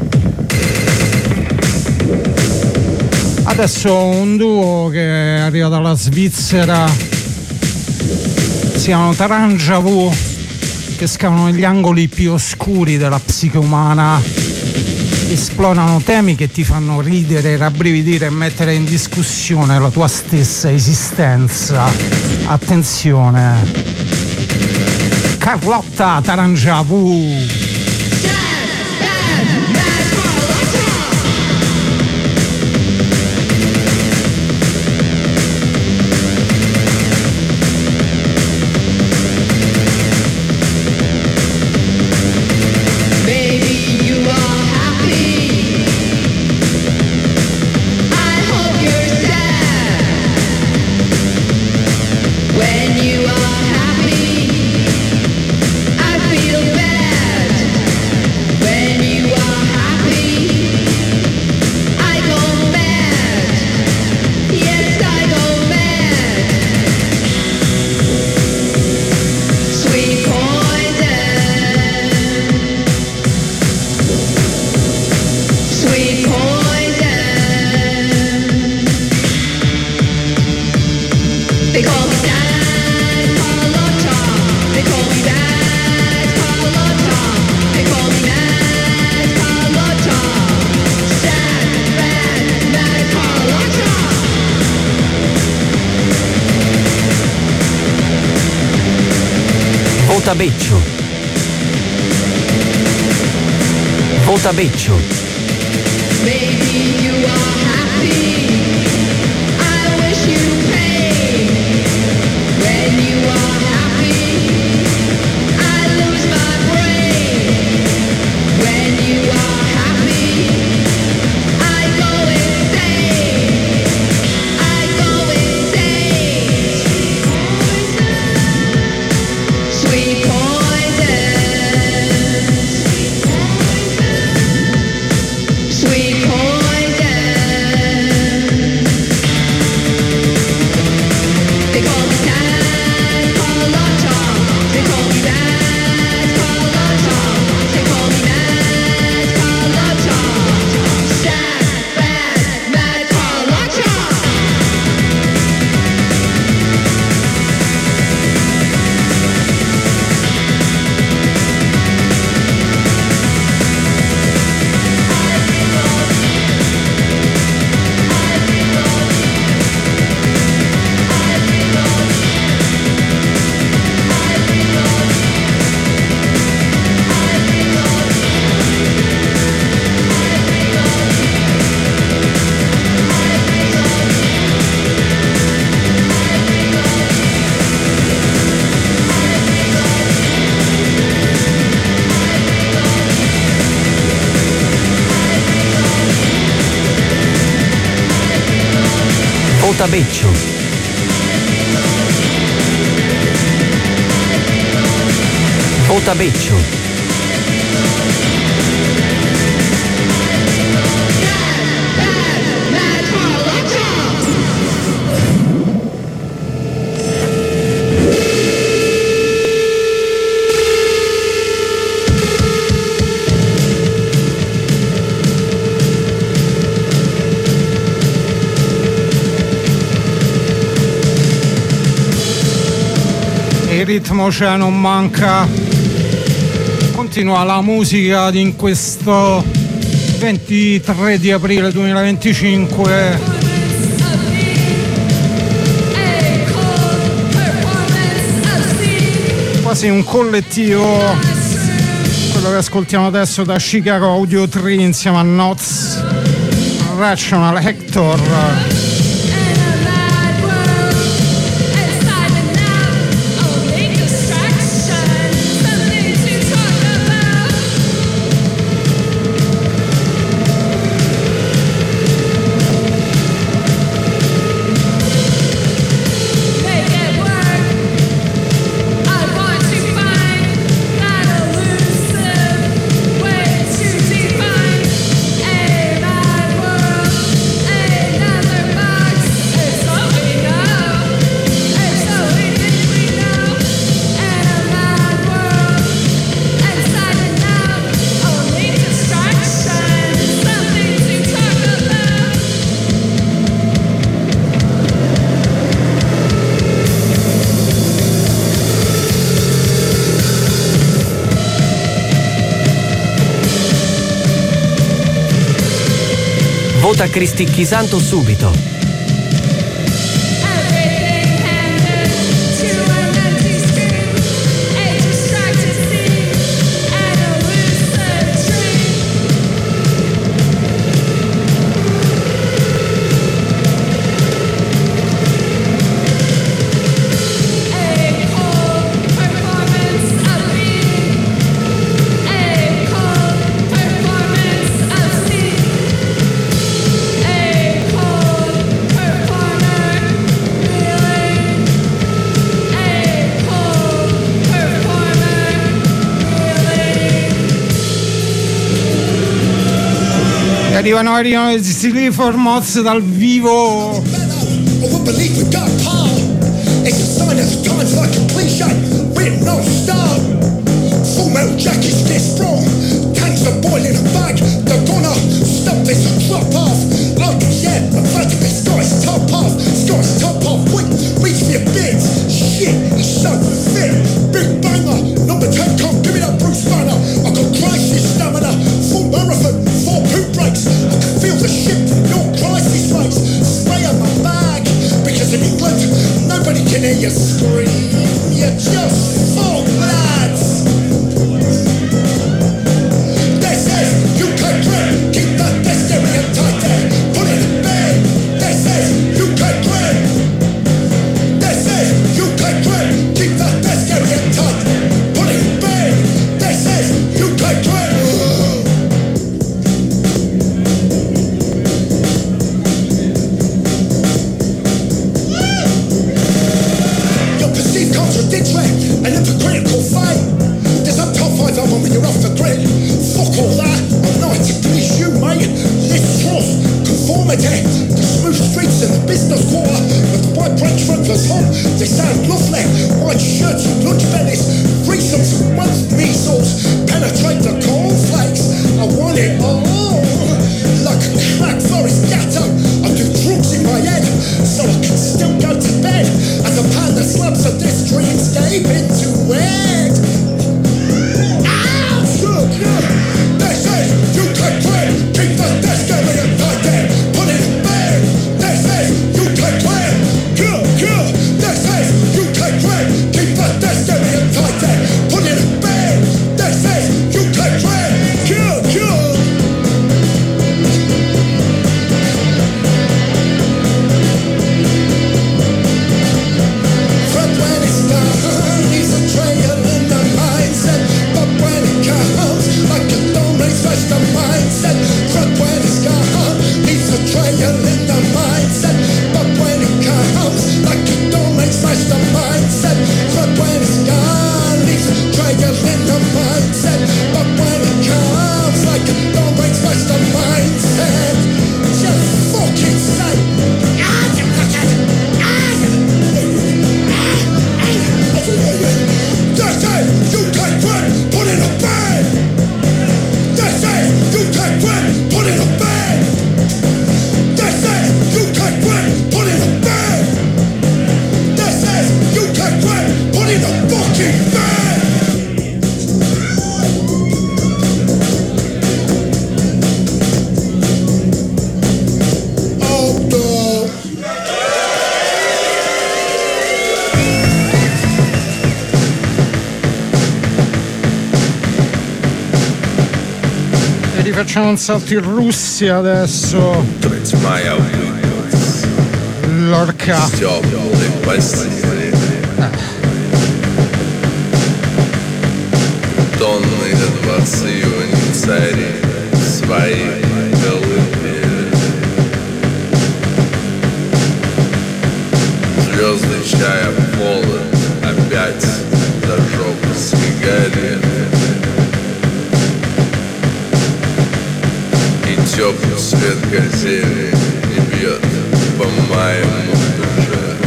Adesso un duo che arriva dalla Svizzera, si chiamano Taranjavu, che scavano negli angoli più oscuri della psiche umana, esplorano temi che ti fanno ridere, rabbrividire e mettere in discussione la tua stessa esistenza. Attenzione, Carlotta Taranjavu. When you are happy, I feel bad. Vota Beccio. Vota Beccio. Maybe you are happy. I wish you pain. When you are happy, I lose my brain. When you are happy, I go insane. I go insane. Sweet poison. Sweet poison. They call me Sad Carlotta. They call me Mad Carlotta. They call me Mad Carlotta. Sad, bad, Mad Carlotta. Vota Beccio. Vota Beccio. Mad Carlotta. Il ritmo c'è, non manca. Continua la musica di in questo ventitré di aprile duemilaventicinque. Quasi un collettivo, quello che ascoltiamo adesso da Chicago Audio tre insieme a Notes, Rational Hector. Vota Cristicchi Santo subito. Arrivano, arrivano i Silly for Mods dal vivo. Big banger, number ten, come give me that Bruce Banner. I got crisis stamina, full marathon, four poop breaks. I can feel the ship, your crisis rates. Spray on my bag, because in England, nobody can hear you scream. You're just so bad. E rifacciamo un salto in Russia adesso. Lorca. Тонные дворцы у цари свои голубые. Звезды чая полы опять зажег сигареты. И теплый свет газели не бьет по моему душе.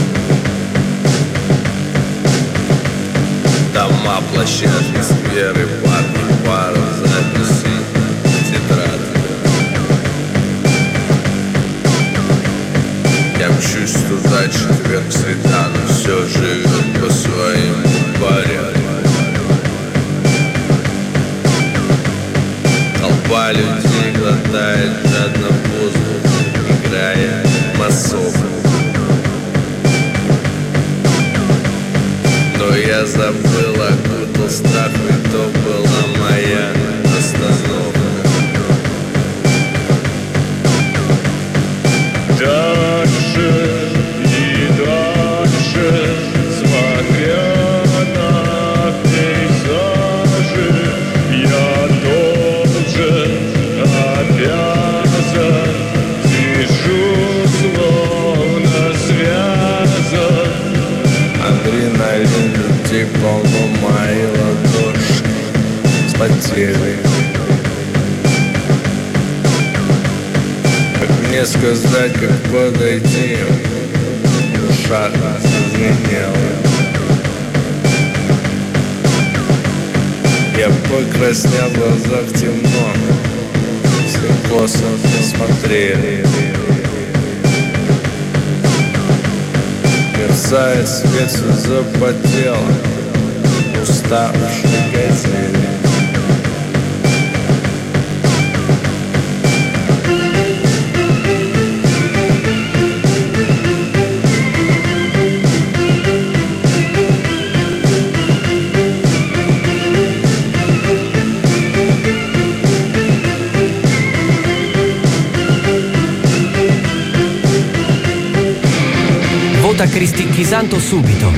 Дома, площадки, скверы, парки, пары, записи, тетради. Я мчусь туда, четверг, среда, но все живет по своим порядкам. Толпа людей глотает жадно воздух, играя массовку. Но я забыл, окутал страх, и то была моя остановка. Дальше и дальше, смотря на пейзажи, я тоже обязан, дышу словно связан. Адреналин летит полно мои ладошки вспотели. Как мне сказать, как подойти? Душа зазвенела. Я покраснел, в глазах темно, все косо смотрели. Мерцает свет, все запотело, уставшие газели. Vota Cristi Chisanto subito.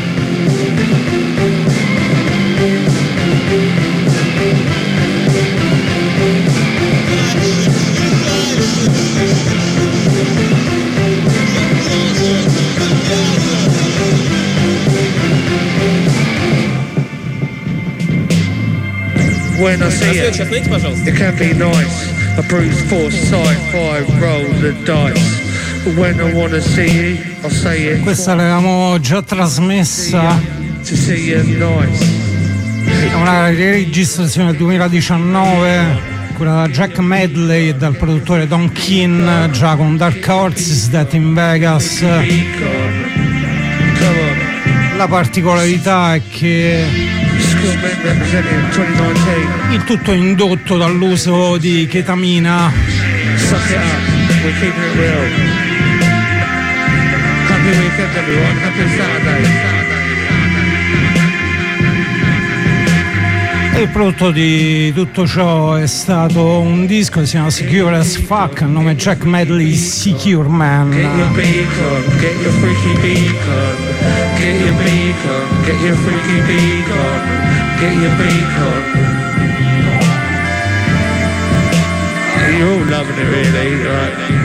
When I see it, it can be nice. A bruised force, side five, roll the dice. But when I wanna see you, I'll say it. Questa l'avevamo già trasmessa. To see you nice. È una registrazione del duemiladiciannove, quella da Jack Medley e dal produttore Don Keane, già con Dark Horses, Death in Vegas. La particolarità è che il tutto è indotto dall'uso di chetamina. Suck it up, we're keeping it real. Happy weekend everyone, happy Saturday. E il prodotto di tutto ciò è stato un disco che si chiama Secure as Fuck, a nome Jack Medley Secure Man. Get your beacon, get your freaky beacon. Get your beacon, get your freaky beacon. Get your beacon. You're all loving it really, right?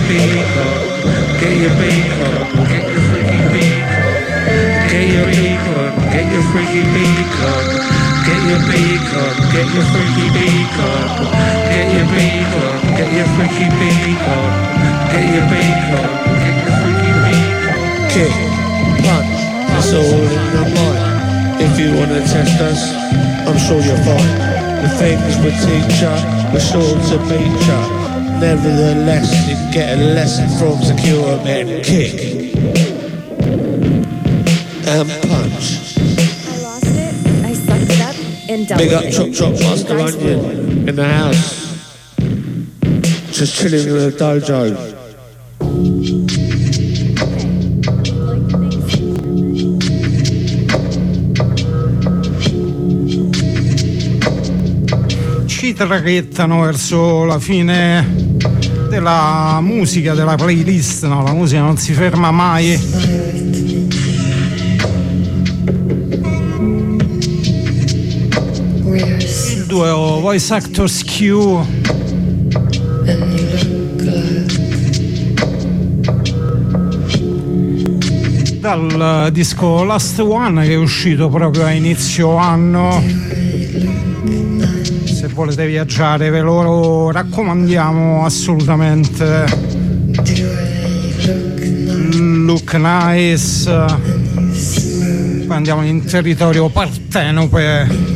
beak on, get your beak on, get your freaky beak on, get your beak on, get your freaky beak on, get your beak on, get your freaky beak on, get your beak on, get your freaky beak on, get your beak on, get your freaky beak on. Kick, punch, it's all in the mind. If you wanna test us, I'm sure you'll find the things we teach ya, we're sure to beat ya. Nevertheless, you get a lesson from Secure Men. Kick and punch. I lost it, I sucked it up, and dumped Big up it. Chop Chop Master Onion in the house. Just chilling in the dojo. Ci traghettano verso la fine della musica, della playlist, no, la musica non si ferma mai. Il duo Voice Actors Q dal disco Last One, che è uscito proprio a inizio anno. Se volete viaggiare ve lo raccomandiamo assolutamente. Look Nice. Poi andiamo in territorio partenope.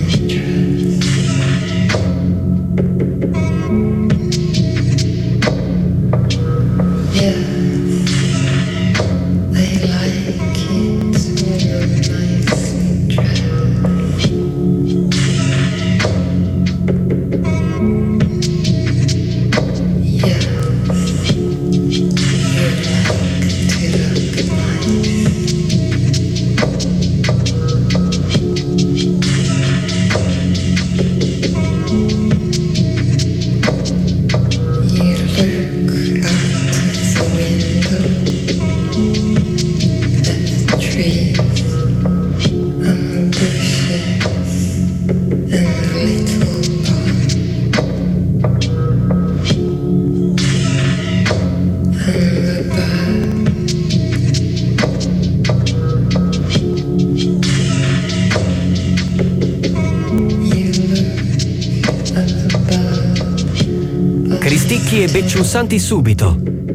Cristicchi e Becciussanti subito.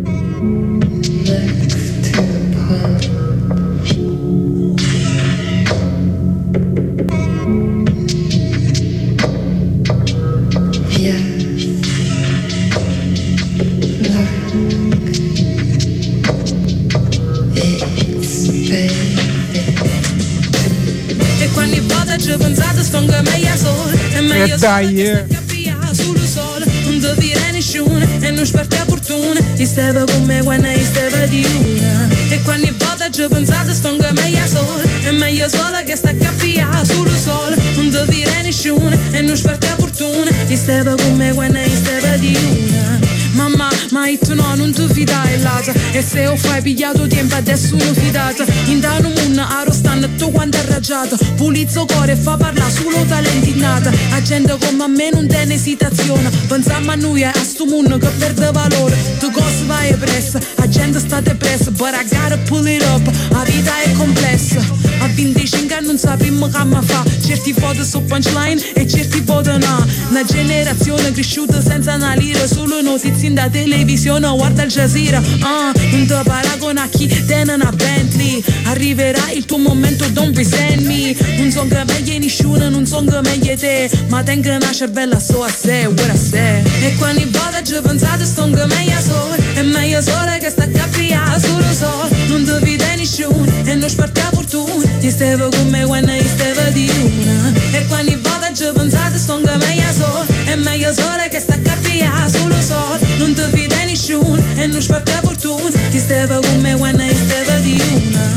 E quando vado ci pensate sto che meglio solo e meglio dai, eh. sullo sole non ti dire nessuno e non sparti a fortuna ti stava con me quando ti stava di una e quando vado ci pensate sto che meglio solo e meglio solo che sta cappia sullo sole non ti dire nessuno e non sparti a fortuna ti stava con me quando ti stava di una mamma ma tu no non ti fidai l'altra e se ho fai pigliato tempo adesso non fidata in da un mondo arrostando tu quando è raggiato pulizzo cuore e fa parlare solo talenti nata a gente come a me non tiene esitazione pensiamo a noi e a sto mondo che perde valore tu cosa vai e pressa a gente sta depressa but I gotta pull it up la vita è complessa a venticinque anni non sappiamo come fa certi foto su punchline e certi foto no una generazione cresciuta senza una lira solo notizie da televisione guarda Al Jazeera uh, non ti paragona a chi tiene una Bentley arriverà il tuo momento don't resent me non son che meglio nessuno non son che meglio te ma tengo una cervella so a sé what I say e quando vado ci pensate sto che meglio solo e meglio solo che sta cappia solo solo non ti vede nessuno e non sparti a fortuna ti stavo con me quando ti stavo di una e quando vado ci pensate sto che meglio solo e meglio solo che sta cappia solo solo non ti vede nessuno e non sparti a fortuna ti stavo con me quando ti stavo di una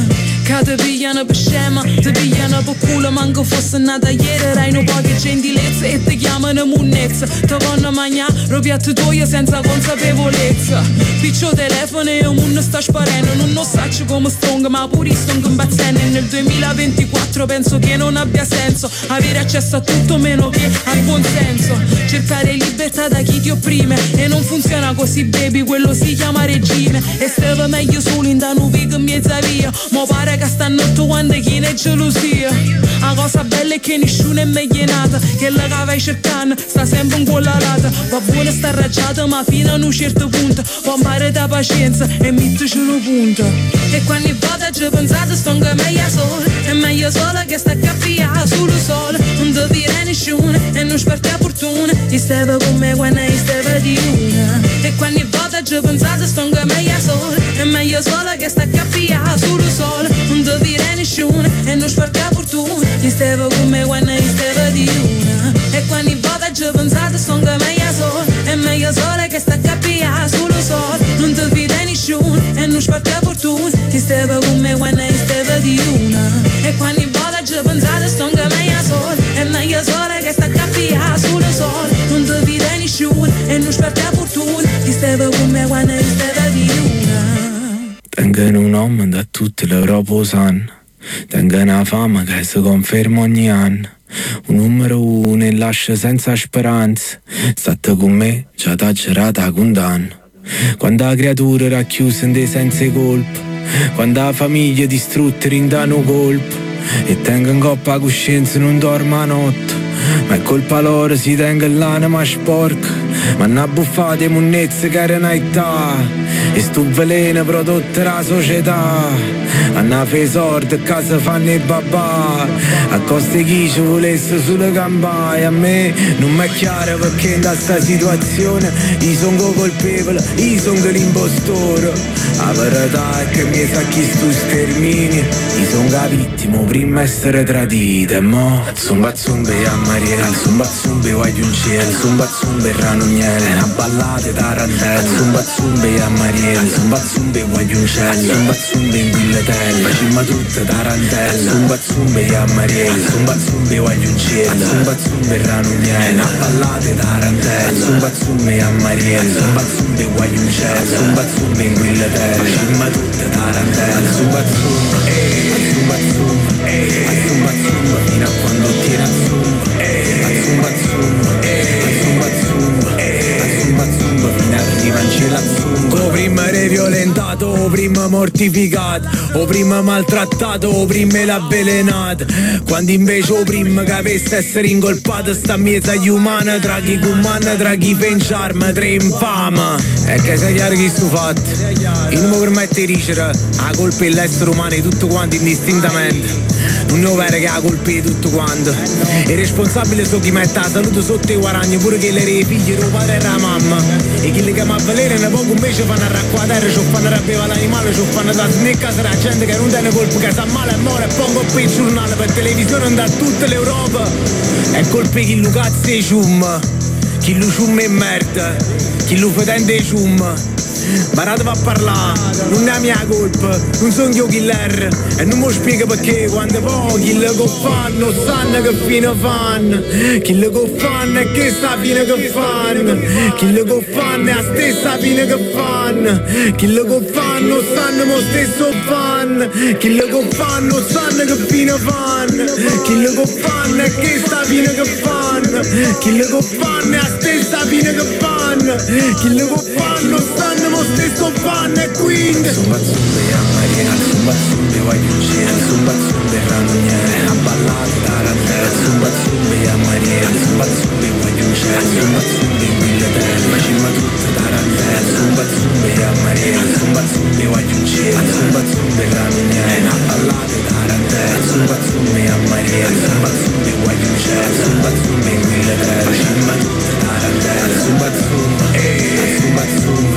Che ti pigliano per scema, ti pigliano per culo, manco fosse nata ieri, hai no poche gentilezze e ti chiamano munnezza. Ti vanno a mangiare, lo piatto tuo senza consapevolezza. Piccio telefono e il mondo sta sparendo, non lo saccio come strong, ma pure sto combattendo. Nel duemilaventiquattro penso che non abbia senso avere accesso a tutto meno che al buon senso. Cercare libertà da chi ti opprime e non funziona così, baby, quello si chiama regime. E stava meglio solo in da nubi che mezza via, mo pare che stanno quando chi ne gelosia. La cosa bella è che nessuno è meglio nata, che la che vai cercando sta sempre in quella lata. Va buona sta raggiata ma fino a un certo punto, può fare da pazienza e metterci una punta. E quando vado ci pensate sto che meglio solo, è meglio solo che sta cappia sullo sole. Non ti dire nessuno e non sperta fortuna, ti stava con me quando stava di luna. E quando vado ci pensate sto che meglio solo, è meglio solo che sta cappia sullo sole. Non ti dire nessuno e non sperta fortuna, ti stava con me quando stava di luna. E quando vado ci pensate sto che meglio solo, è meglio solo che sta cappia sullo sole. Non ti dire nessuno e non sperta fortuna, ti stava con me quando stava di luna. E quando vado ci pensate sto che meglio solo, è meglio solo che sta cappia sullo sole. Non ti dire nessuno e non sperta fortuna, ti stava con me quando stava di luna. Tengono un uomo da tutta l'Europa sanno, tengono una fama che si conferma ogni anno. Un numero uno e lascia senza speranza, state con me, già t'ha girata la condanna. Quando la creatura racchiusa in te senza colpa, quando la famiglia distrutta rindano colpo, e tengo in coppa la coscienza non dormo a notte, ma è colpa loro si tenga l'anima sporca. Ma una buffata di monnezze che erano età, e sto veleno prodotto dalla società. Hanno fatto sordi a casa fanno i babà, a costa chi ci volesse sulle campagne. A me non mi è chiaro perché in questa situazione io sono colpevole, io sono l'impostore. La verità è che mi sa chi stu stermini, io sono la vittima prima essere tradita. Mo zumba zumba a Mariela, zumba zumba voglio un cielo, zumba zumba ranoniere, una ballata tarantella. Zumba zumba a Mariela, zumba zumba voglio un cielo, zumba zumba in Inghilterra, facciamo tutte tarantella. Zumba zumba a Mariela, zumba zumba voglio un cielo, zumba zumba ranoniere, una ballata tarantella. Zumba zumba a Mariela, zumba zumba voglio un cielo, zumba zumba in Inghilterra, facciamo tutte tarantella. Zumba zumba, eh, zumba zumba, eh, zumba zumba fino a quando tira zumba, eh, zumba zumba, eh, zumba zumba, eh, zumba zumba fino a arriva in cielo a zumba. O prima eri violentato, o prima mortificato, o prima maltrattato, o prima l'avvelenato. Quando invece o prima che avesse essere incolpato sta mezza umana, tra chi comanda, tra chi pensarma, tra infama. E che sei chiaro chi sto fatto? Io non mi permetto di dicere la colpa è l'essere umano di tutto quanto indistintamente. Non è vero che ha colpa di tutto quanto. Il responsabile so chi mette la salute sotto i guadagni, pure che le re figli del padre e la mamma. E chi li chiama a valere ne poco invece fanno a racquadere, ci fanno a bere l'animale, ci fanno da snecca se la gente che non tiene colpa, che sa male e muore e pongo qui il giornale per televisione da tutta l'Europa. È colpa chi lo cazzo e cium, chi lo cium è merda, chi lo fetente e cium. Baratevi a parlare, non è mia colpa, non sono io killer. E non mi spiego perché quando poi chi le fanno sanno che fine fanno. Chi le fanno è che sta fine che fanno. Chi le fanno è la stessa fine che fanno. Chi le fanno sanno mo stesso fanno. Chi le fanno sanno che fine fanno. Chi le fanno è che sta fine che fanno. Chi le fanno è la stessa fine che fanno. Chi le fanno sanno mo stesso fanno e quindi zumba zumba a Mariela, zumba zumba voglio un cielo, zumba zumba ranoniere, una ballata tarantella. Zumba zumba a Mariela, zumba zumba voglio un cielo, zumba zumba in Inghilterra, facciamo tutte tarantella. Zumba zumba a Mariela, zumba zumba voglio un cielo, zumba zumba ranoniere, una ballata tarantella. Zumba zumba a Mariela, zumba zumba voglio un cielo, zumba zumba in Inghilterra, facciamo tutte tarantella. Zumba zumba, eh, zumba zumba.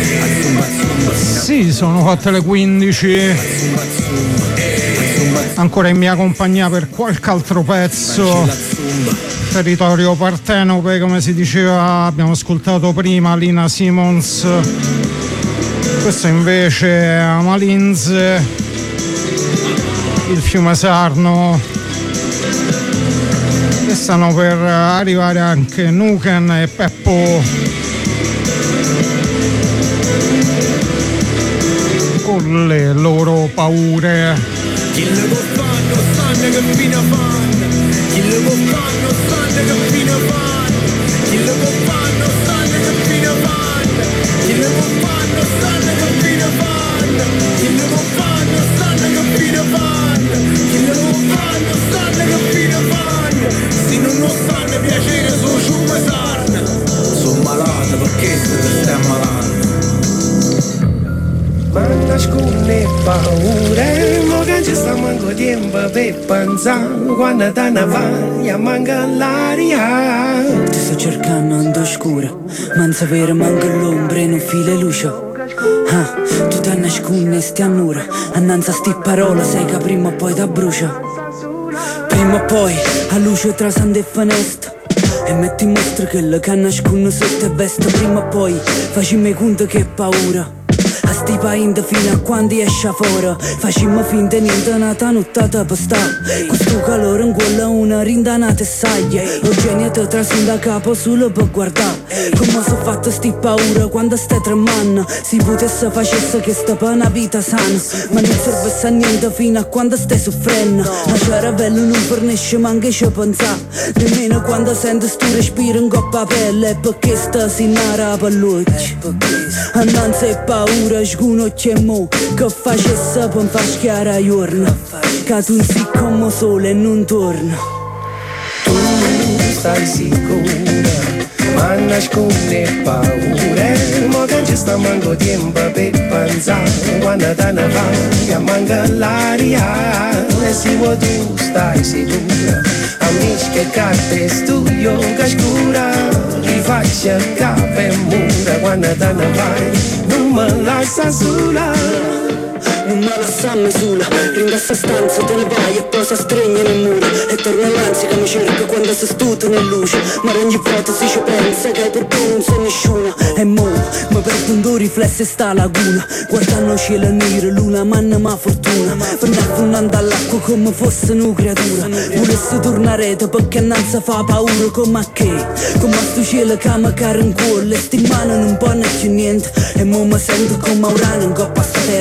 Sì, sono fatte le quindici. Ancora in mia compagnia per qualche altro pezzo. Territorio partenope, come si diceva, abbiamo ascoltato prima Lina Simons. Questo invece è Amalinze. il fiume Sarno, che stanno per arrivare anche Nuken e Peppo con le loro paure. Chi lo può fare non sanno che fine fanno, chi lo può fare non sanno che fine fanno, chi lo può fare non sanno che fine fanno, chi lo può fare non sanno che fine fanno, chi lo può fare non sanno che fine fanno, chi lo può fare non sanno che fine fanno, se non lo sanno piacere sono ciume sarna, sono malato perché se stai ammalando. Ma nasconde paure, mo che ci sta manco tempo per pensare, quando te ne vai a manca l'aria. Ti sto cercando in oscura, ma non sapere manca l'ombra e non fila luce. Ah, tu ti nascondi e sti annura, annanza sti parole sai che prima o poi ti brucia. Prima o poi a luce tra sande e finestra, e metti in mostra quello che nasconde sotto e veste. Prima o poi facciamo conto che paura, a sti paint fino a quando esce fuori, facciamo finta niente nata nottata per stare. Questo calore in quella una rindanata e saglia, Eugenia te trascinda a capo solo per guardare. Come so fatto sti paura quando stai tremando, si potesse facesse che sta per una vita sana, ma non serve a niente fino a quando stai soffrendo. La cervello non fornisce manca ci pensare, nemmeno quando senti sto respiro in coppa a pelle, perché sta si nara per luce. Annanza e paura scuno c'è mo che facesse per far schiara a giorno, che tu sei come sole e non torna. Tu stai sicura, ma nasconde paure, mo che ci sta manco tempo per pensare, quando te ne vai a manca l'aria. E se vuoi tu stai sicura, amici che carte studio che scura, ti faccia capo e mura, quando te ne vai non me lascia sola. Non me lasciamo sola, rinda sta stanza, te ne vai e poi si stringe nel muro, e torna l'ansia che mi cerca quando si stuta nel luce. Ma ogni ipotesi ci pensa che per te non sei nessuna. E mo, mi perdo in due riflessi sta laguna, guardando cielo nero, luna, manna ma fortuna, per affondando all'acqua come fosse una creatura. Volessi tornare perché non si fa paura, come a che, come a sto cielo che mi caro in cuore, sti mani non fanno più niente, e mo mi sento come un rano in coppa a sta terra.